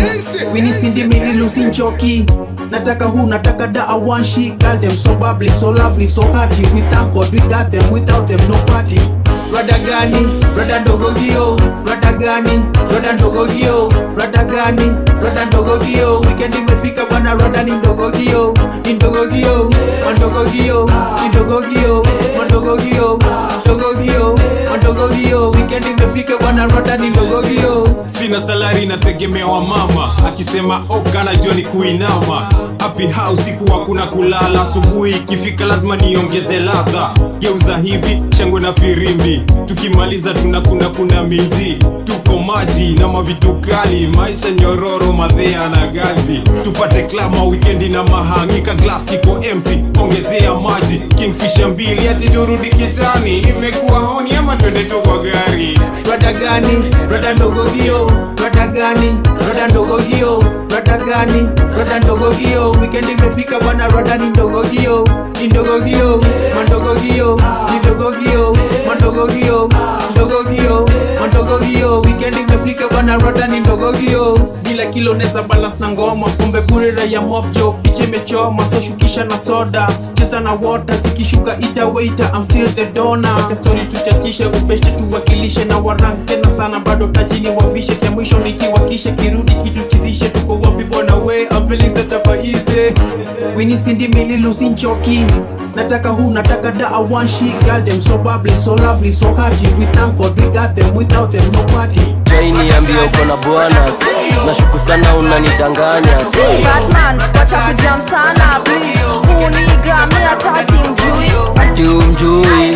Wini sindi mili lusi nchoki. Nataka hu, nataka da I want she. Girl them so bubbly, so lovely, so hearty. We thank God we got them, without them no party. Rada gani, rada ndogo gio. Rada gani, rada ndogo gio. Rada gani, rada ndogo gio. Weekend imefika bwana, rada ni ndogo gio. Ni ndogo gio, ndogo gio. Ni ndogo gio, ndogo gio. Ndogo gio, ndogo gio. Weekend imefika bwana, rada ni ndogo gio. Sina salari nategemea wa mama. Akisema oka najua ni kuinama. Happy house siku hakuna kulala. Asubuhi ikifika lazima niongeze ladha. Geuza hivi, shangwe na firimbi. Tukimaliza tunakuna kuna minji. Tuko maji na mavitu kali. Maisha nyororo madhea na ganji. Tupate club ma weekendi na mahangika. Glass iko empty, ongezea maji. Kingfisher mbili ati durudi kitani. Imekuwa honi ama twende tu kwa gari. Rada gani, rada ndogo gio. Rada gani, rada ndogo gio. Rada gani, rada ndogo gio. Weekend imefika bwana, rada ni ndogo gio. Ni ndogo gio, mandogo gio. Ni ndogo gio, mandogo gio. Ndogo gio, mandogo gio. Weekend imefika bwana, rada ni ndogo gio. Bila kilo neza balance na ngoma. Pombe bure raya mobjo. Piche mechoma, so shukisha na soda. Cheza na water, zikishuka ita waiter. I'm still the donor. Wacha story tuchatishe, ubeshe tuwakilishe. Na warang tena sana, bado tajini wavishe. Kia mwisho nikiwakishe, kirudi kitu chizishe. Tuko wapi bona we, I'm feeling set up easy. Winnie Cindy Millie Lucy Nchoki. Nataka hu, nataka da I want she. Girl them so bubbly, so lovely, so hearty. We thank God we got them, without them no party. Jaini ambia uko na bwana. Nashuku sana unanidanganya. Batman, wacha kujam sana please. Uniga mi hata simjui. Ati umjui,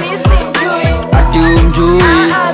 ati umjui,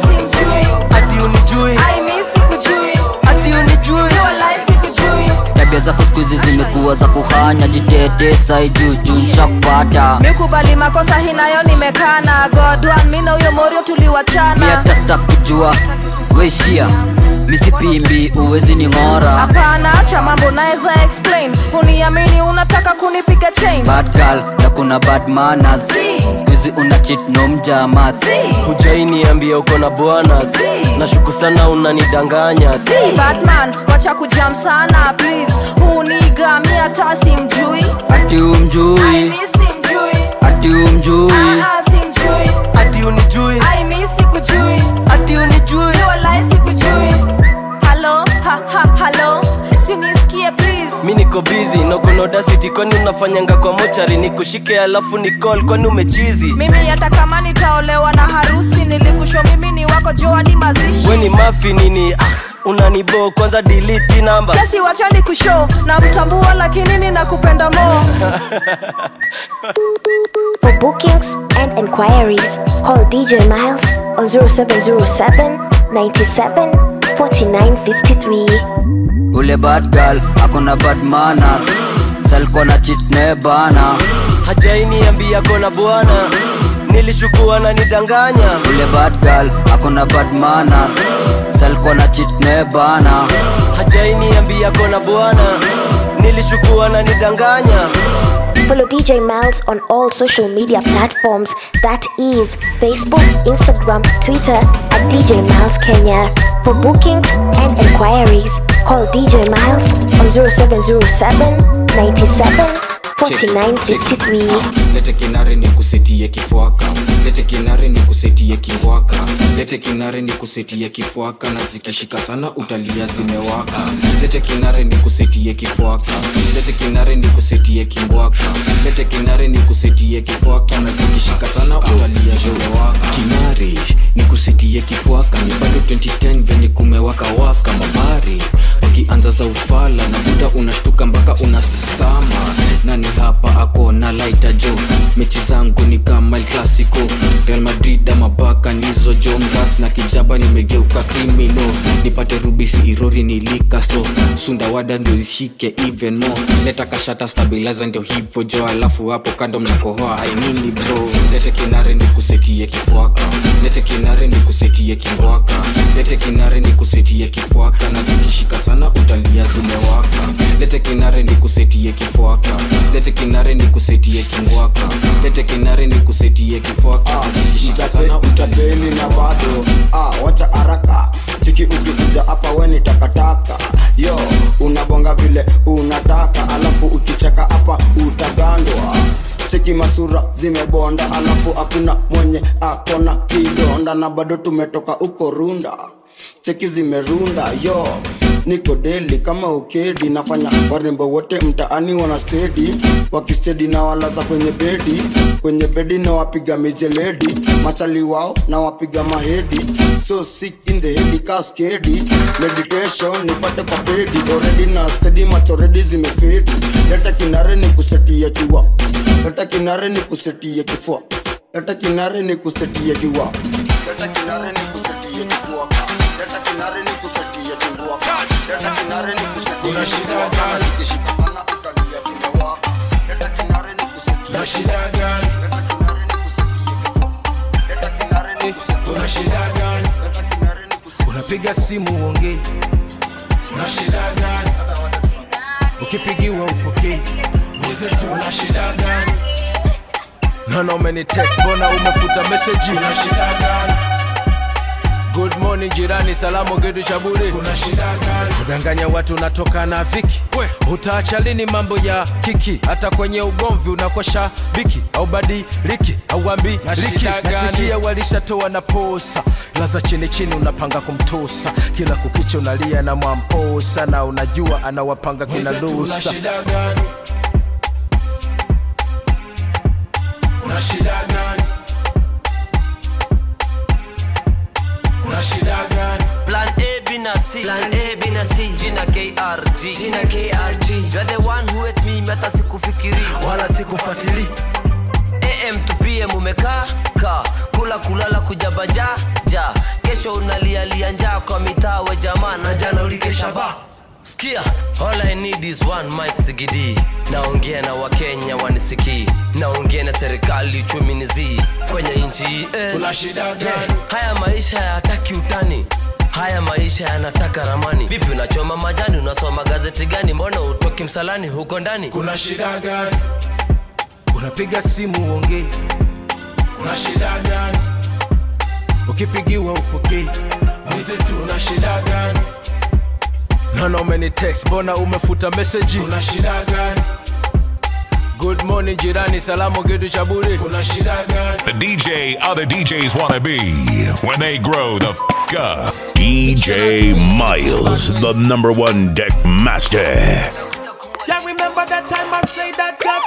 ati unijui, I miss sikujui. ati unijui. Walai sikujui. Tabia zako siku hizi zimekuwa za kuhanya. Jitete sai juu juu nishakupata. Mikubali makosa hinayo nimekana. God one mina uyo morio tuliwachana. Mi hata sita kujua weishia misi pimbi uwezi ni ngora. Hapana acha mambo naeza explain. Uniamini unataka kunipiga chain. Bad girl na kuna bad manners. skuizi una cheat no mjamaa. Hujainiambia uko na bwana, nashuku sana unanidanganya. Batman, wacha kujam sana please. Huu niga mi hata simjui. Ati umjui, I miss simjui. ati umjui, Ah ah simjui. Ati unijui, I miss sikujui. ati unijui, ni walai sikujui. Hello, ha ha hello. Sinisikie please. mi niko busy na uko na audacity. Kwani unafanyanga kwa mochari nikushike alafu ni call? Kwani umechizi? Mimi hata kama nitaolewa na harusi, nilikusho mimi ni wako Joadi mazishi. We ni mafi nini? Ah, unanibo kwanza delete number. Kesi wacha nikushow na mtambua lakini ninakupenda more. For bookings and enquiries, call D J Miles on zero seven zero seven, nine seven, four nine five three. ule bad girl akona bad manners, salko na cheat ne bana. Hajainiambia kona bwana, nilishukua na nidanganya. Ule bad girl akona bad manners, salko na cheat ne bana. Hajainiambia kona bwana, nilishukua na nidanganya. Follow D J Miles on all social media platforms, that is Facebook, Instagram, Twitter at D J Miles Kenya. For bookings and enquiries, call D J Miles on zero seven zero seven, nine seven, four nine five three. Lete kinare ni kusetie kifuaka, lete kinare ni kusetie kiwaka, lete kinare ni kusetie kifuaka, na zikishika sana utalia zimewaka. Lete kinare ni kusetie kifuaka, lete kinare ni kusetie kiwaka, lete kinare ni kusetie kifuaka, na zikishika sana utalia zimewaka. Kinare ni kusetie kifuaka, ni bado twenty ten venye kumewaka waka mabari. Wakianza za ufala na muda unashtuka mpaka unasistama. Nani hapa ako na lighter jo? Mechi zangu ni kama El Clasico, Real Madrid ama Barca nizo jo. Mras na kijaba nimegeuka krimino, nipate rubisi irori nilika sto. Sunda wada ndio zishike even more. Leta kashata stabilizer ndio hivyo jo. Alafu hapo kando mnakohoa I nini bro. Lete kinare ni kusetie kifuaka, lete kinare ni kusetie kimbwaka, lete kinare ni kusetie kifuaka, na zikishika sana utalia zimewaka. Lete kinare ni kusetie kifuaka, lete kinare ni kusetie kingwaka, lete kinare ni kusetie kifuaka, zikishika sana utadeli na bado. Ah, wacha haraka chiki ukikuja hapa we ni takataka. Yo, unabonga vile unataka, alafu ukicheka hapa utagandwa. Cheki masura zimebonda, alafu hakuna mwenye akona kidonda, na bado tumetoka uko runda. Cheki zimerunda, yo niko deli kama ukedi. Nafanya warembo wote mtaani wana steady, wakistedi na walaza kwenye bedi, kwenye bedi na wapiga mijeledi, machali wao na wapiga mahedi. So sick in the head cascade, meditation nipate kwa pedi. Already na steady macho ready zimefedi. Leta kinare ni kusetia kiwa, leta kinare ni kusetia kifua, leta kinare ni kusetia kiwa, leta kinare ni kusetia kifua, leta kinare ni kusetia kiwa, leta kinare ni kusetia kifua. Kana zikishika sana utalia zimewaka. Leta kinare ni kusetia shida gani? Leta kinare ni kusetia kifua, leta kinare ni kusetia shida gani? Leta kinare ni kusetia. Unapiga simu uongei, na shida gani? Ukipigiwa upokei, nize tu na shida gani? Nana umeni text bona umefuta message, na shida gani? Good morning jirani, salamu gedu chaburi, kuna shida gani? Kudanganya watu unatoka na viki, we utaacha lini mambo ya kiki? Hata kwenye ugomvi unakosha biki, au badiliki au ambi riki. Nasikia walishatoa na posa, laza chini chini unapanga kumtosa. Kila kukicha unalia na mwamposa, na unajua anawapanga kina lusa. Shida gani? Una shida gani? Una shida gani? Plan A, B na C, Plan A, B na C, Gina K R G, Gina K R G. You're the one who hate me, meta sikufikiri wala sikufuatili. A M to P M umekaa ka kula kulala kujabaja ja, kesho unalia lia njaa kwa mitaa we jamaa, na jana ulikesha ba. Skia, all I need is one mic sigidi. Naongea na wakenya wanisiki, naongea na serikali uchumi nizi kwenye inchi eh. Kuna shida gani? Yeah. Haya maisha hayataki utani, haya maisha yanataka ramani. Vipi unachoma majani, unasoma gazeti gani? Mbona utoki msalani huko ndani? Kuna shida gani? Unapiga simu uongei, una shida gani? Ukipigiwa upokei, mwenzetu una shida gani? Naona umeni text, mbona umefuta message? Una shida gani? Good morning jirani, salamu kitu cha bure. Una shida gani? The D J other D Js wanna be when they grow the f*** up. D J Miles, the number one deck master. Yeah, remember that time I say that God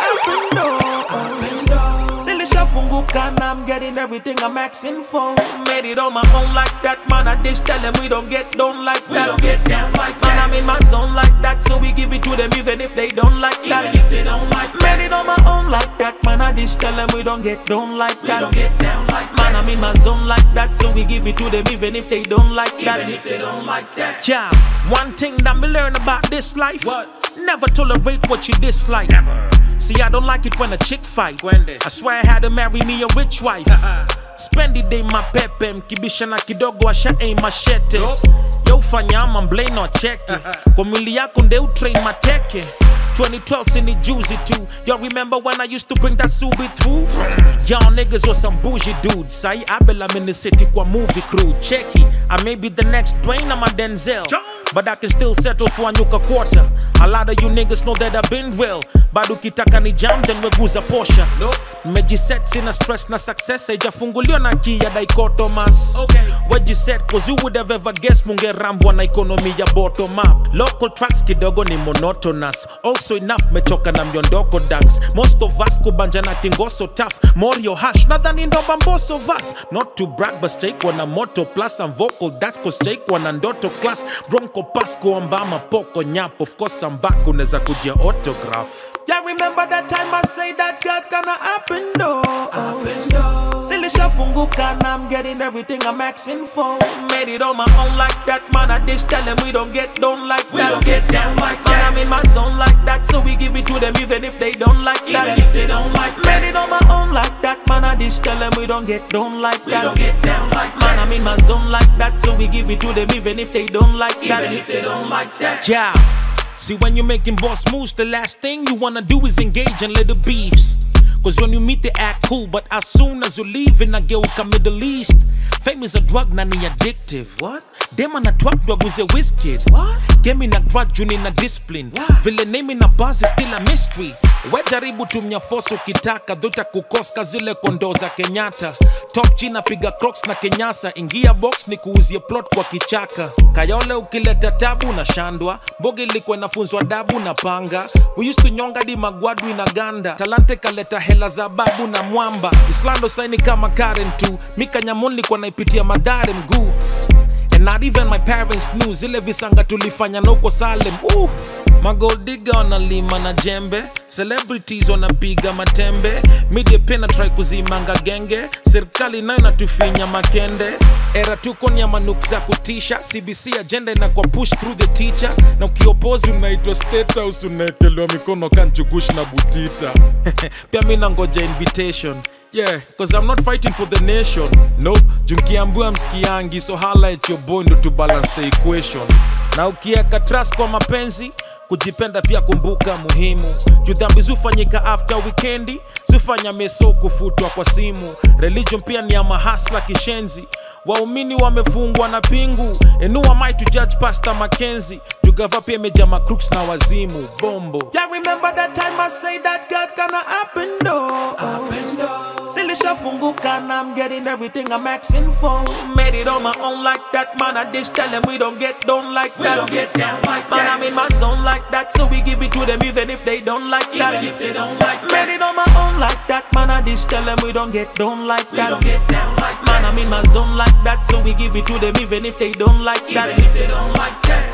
gonna happen, no. Silly shafunguka, and I'm getting everything I'm asking for. Made it on my own like that, man. I dish tell them we don't get down like that. We don't get down like that. Man, I'm in my zone like that, so we give it to them even if they don't like that. Even if they don't like that. Made it on my own like that, man. I dish tell them we don't get down like that. We don't get down like that. Man, I'm in my zone like that, so we give it to them even if they don't like that. Even if they don't like that. Yeah, one thing that me learn about this life. What? Never tolerate what you dislike. Never. See, I don't like it when a chick fight. I swear I had to marry me a rich wife. Spend the day my pepe, mkibisha na kidogo asha aim machete. Yo fanya ama mblay no cheke. Kwa mwili yako nde utrain mateke. twenty twelve sini juicy too. Y'all remember when I used to bring that subi through? Y'all niggas was some bougie dudes. Sai Abel, I'm in the city kwa movie crew. Checky, I may be the next Dwayne, I'm a Denzel. But I can still settle for a nyuka quarter. A lot of you niggas know that I've been real. Bado kitaka ni jam, then weguza Porsche. Mejiset sina stress na success. Ejafunguliwa na key ya dichotomous. Wejiset cause you would have ever guessed munge rambwa na economy ya bottom up. Local tracks kidogo ni monotonous. Also enough mechoka na myondoko dance. Most of us kubanja na kingoso tough. Morio hash nadhani ndo bamboso vas. Not to brag but stake wana moto plus and vocal. That's cause stake wana ndoto class. Bronco Pasco ambama poko nyap. Of course I'm back uneza kujia autograph. Yeah, remember that time I say that God's gonna happen, though. Happen, though. Silly shafunguka, and I'm getting everything I'm asking for. Made it on my own like that, man. I dish tell them we don't get down like we that. We don't get down like man, that. I'm in my zone like that, so we give it to them even if they don't like even that. Even if they don't like that. Made it on my own like that, man. I dish tell them we don't get down like we that. We don't get down like man, that. I'm in my zone like that, so we give it to them even if they don't like even that. Even if they don't like that. Yeah. See, when you're making boss moves, the last thing you wanna do is engage in little beefs. Cause when you meet they act cool, but as soon as you leave in a geuka Middle East. Fame is a drug na ni addictive. What? Dem ana twak dwaguze whiskey. What? Game na grudge na discipline. What? Vile name na buzz is still a mystery. Wejaribu tumia force ukitaka, dhota kukoska zile kondo za Kenyatta. Top china piga crocs na Kenyasa, ingia box ni kuuzie plot kwa kichaka. Kayole ukileta tabu na shandwa, bogi likwe nafunzwa dabu na panga. We used to nyonga di magwadu ina ganda, talante kaleta hela za babu na mwamba. Islando saini kama Karen tu, mika nyamoni kwa naipitia madare mguu. And not even my parents knew, zile visanga tulifanya na uko Salem. Ooh. My gold digger wanalima na jembe, celebrities wanapiga matembe, media pena try kuzimanga genge, serikali nayo natufinya makende. Era tuko ni ya manuk za kutisha, C B C agenda inakuwa push through the teacher. Na ukioppose unaitwa State House, unaekelewa mikono kanchugush na butita. Pia mina ngoja invitation. Yeah, cause I'm not fighting for the nation. Nope, junkiambua mskiangi, so holla at your boy ndo to balance the equation. Na ukieka trust kwa mapenzi, kujipenda pia kumbuka muhimu. Judhambi zufanyika after weekendi, zufanya meso kufutwa kwa simu. Religion pia ni ya mahasla kishenzi, waumini wamefungwa na pingu. And who am I to judge Pastor Mackenzie? Jugava pia mejama crooks na wazimu, bombo. Yeah, remember that time I say that God's gonna happen, though. Happen, though. Silly shafunguka, and I'm getting everything I'm asking for. Made it on my own like that, man. I dish tell them we don't get down like that. We don't get down like man, that. I'm in my zone like that, so we give it to them even if they don't like even that. Even if they don't like that. Made it on my own like that, man. I dish tell them we don't get down like that. We don't get down like that. Man, I'm in my zone like that, so we give it to them even if they don't like that. Even if they don't like that.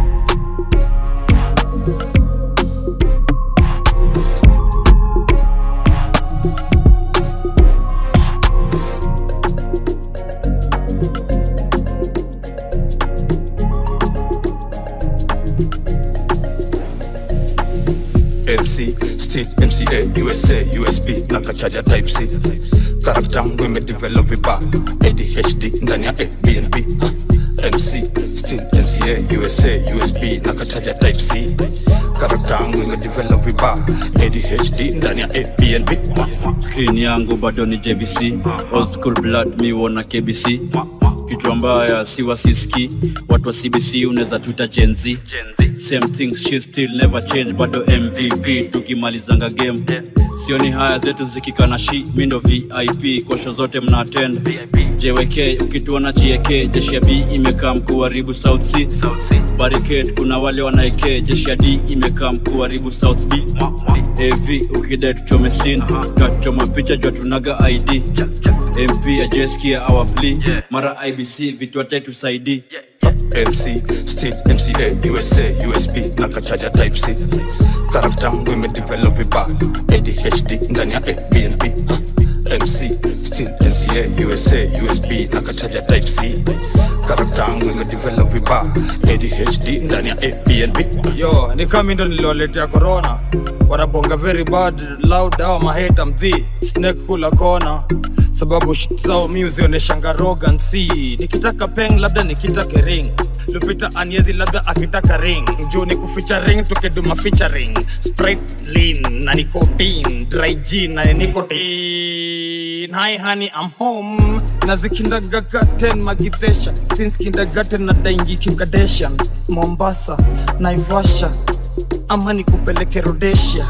M C, Steve, M C A, U S A, U S B, nakachaja type C. Character ngwe me develop vipa A D H D ndani ya A, B N B. M C, still N C A, U S A, U S B na kachaja type C. Karakta yangu imedevelop vibaya, A D H D ndani ya A B N B. Screen yangu bado ni J V C, old school blood mi wona K B C. Kichwa mbaya si wasiski, watu wa C B C unaweza tuita Gen Z. Same things she still never change, bado M V P tukimalizanga game. Sioni haya zetu zikikana shi, mi ndo V I P kwa show zote mna attend. J W K ukituona G A K, jeshi ya B imekaa mkuharibu South C. Barricade kuna wale wanaike, jeshi ya D imekaa mkuharibu South B. A V ukidai tuchome scene, tutachoma picha jua tunaga I D. M P ajeskia our plea, mara I B C vitu wate tusaidi. M C, still M C A, U S A, U S B na kachaja type C. Karakta yangu imedevelop vibaya, A D H D ndani ya A B N B. M C, still N C A, U S A, U S B na kachaja type C. Karakta yangu imedevelop vibaya, A D H D ndani ya A B N B. Yo, ni kama ndo niliwaletea corona. Wanabonga very bad, loud au mahate mdhi. Snake kula kona. Sababu shit zao music oneshanga arrogance. Nikitaka peng labda nikitaka ring. Lupita Anyezi labda akitaka ring. Njoo ni kuficha ring tukeduma featuring. Sprite lean na nicotine, dry gin na nicotine. Hi honey I'm home. Nazikindergarten magidesha. Since kindergarten na daingi Kim Kardashian. Mombasa, Naivasha. Ama nikupeleke Rhodesia.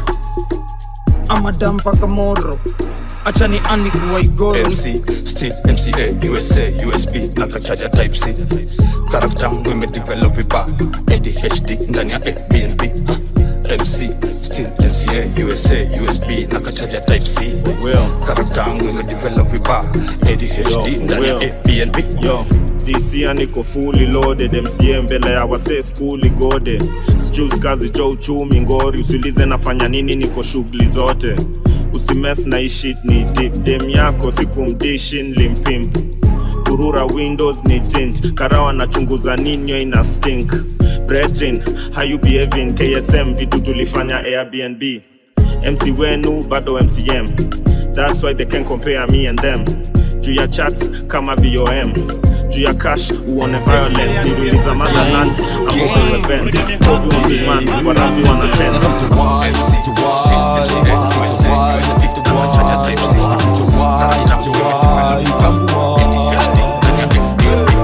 Ama dampa kamoro. Acha ni ani kuwa igoro. M C, still M C A, U S A, U S B na kachaja type C. Karakta yangu imedevelop vibaya, A D H D ndani ya A B N B. M C, still N C A, U S A, U S B na kachaja type C. Karakta yangu imedevelop vibaya, A D H D ndani ya A B N B. Yo, this year niko fully loaded. M C A mbele ya wase skuli gode. Sijus kazi jo uchumi ngori. Usilize nafanya nini niko shughuli zote. Usimes na ishit ni deep. Dem yako siku mdishin limpimp. Kurura windows ni tint. Karawa na chunguza ninyo ina stink. Brethren, how you behaving? K S M vitu tulifanya Airbnb. M C wenu bado M C M. That's why they can compare me and them. Juu ya chats kama V O M. Juu ya cash uone violence. Niruliza motherland ama upewe Benz. Kovi umbi man, wanazi wana tense. M C, still M C A, U S A, U S B na kachaja type C. Karakta yangu imedevelop vibaya, A D H D ndani ya A B N B.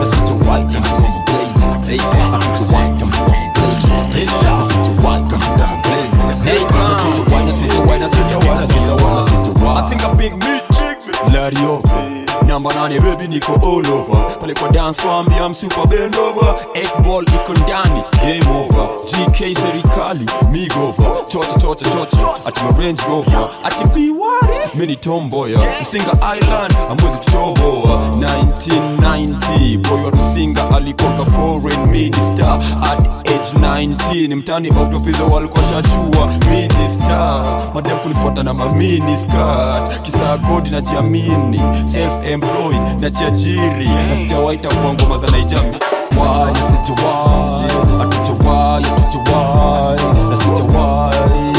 I think I'm big Mitch Larry over Number nine baby niko all over. Pale kwa dance farm I'm super bend over. Eight ball iko ndani game over. G K serikali me go over. Chocha chocha chocha ati my Range Rover. Ati be what? Mini tomboya Rusinga Island amwezi tutoboa. Nineteen ninety boy wa Rusinga alikoka foreign minister. At age nineteen mtani autopizo walikuwa shajua minister. Madam kulifuata na mamini skirt. Kisa kodi na jiamini self-employed na jiajiri. Na sijawaita kwa ngoma za Naijami. Why na sijawai Atujawai, atujawai Na sijawai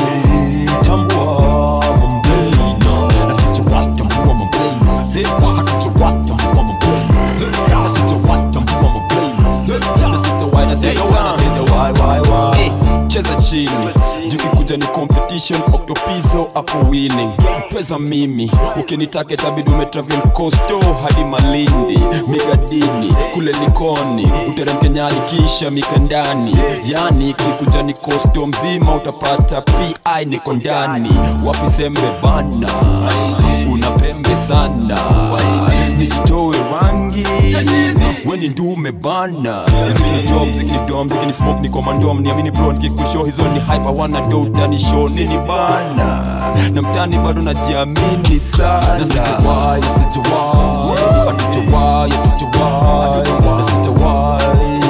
Tambua mamblina Na sijawai tambua mamblina Atujawai tambua mamblina Na sijawai tambua mamblina Na sijawai na sijawai na sijawai wai wai Cheza chini Juki kuja ni competition Octopizo ako winning Pweza mimi Ukinitake tabidu umetravel costo hadi Malindi Migadini Kule Likoni Uteremke Nyali kisha Mikandani. Yani kikuja ni costo mzima Utapata P I niko ndani. Wapi sembe bana Unapembe sana Nikitowe rangi Weni ndume bana. Mziki ni job, mziki ni dom, mziki ni smoke ni komandom. Niamini bro nikikushow hizo ni hype. Wana do utani show nini bana. Na mtani bado najiamini sana. Na sijawai, na sijawai Atujawai, atujawai Na sijawai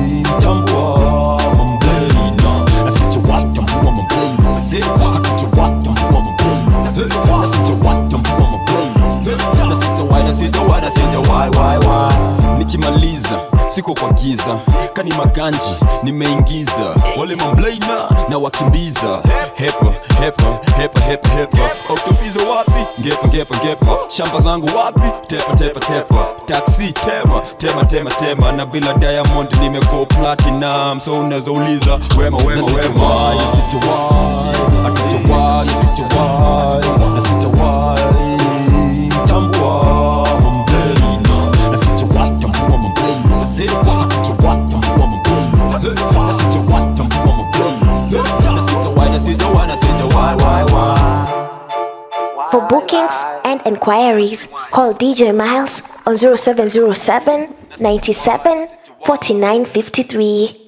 Tambua mamblina Na sijawai tambua mamblina Atujawai tambua mamblina Na sijawai tambua mamblina Na sijawai, na sijawai, na sijawai wai wai. Nikimaliza siko kwa giza kani maganji nimeingiza wale mamblaina na wakimbiza hepa hepa hepa hepa hepa oktopizo wapi ngepa ngepa ngepa shamba zangu wapi tepa tepa tepa taxi tema tema tema tema na bila diamond nimeko platinum so unaweza uliza wema wema wema yasijawai atujawai atujawai nasijawai tambua mamblaina nasijawai tambua mamblaina atujawai tambua mamblaina nasijawai tambua mamblaina nasijawai nasijawai nasijawai wai wai. For bookings and enquiries, call D J Miles on zero seven zero seven, nine seven, four nine five three.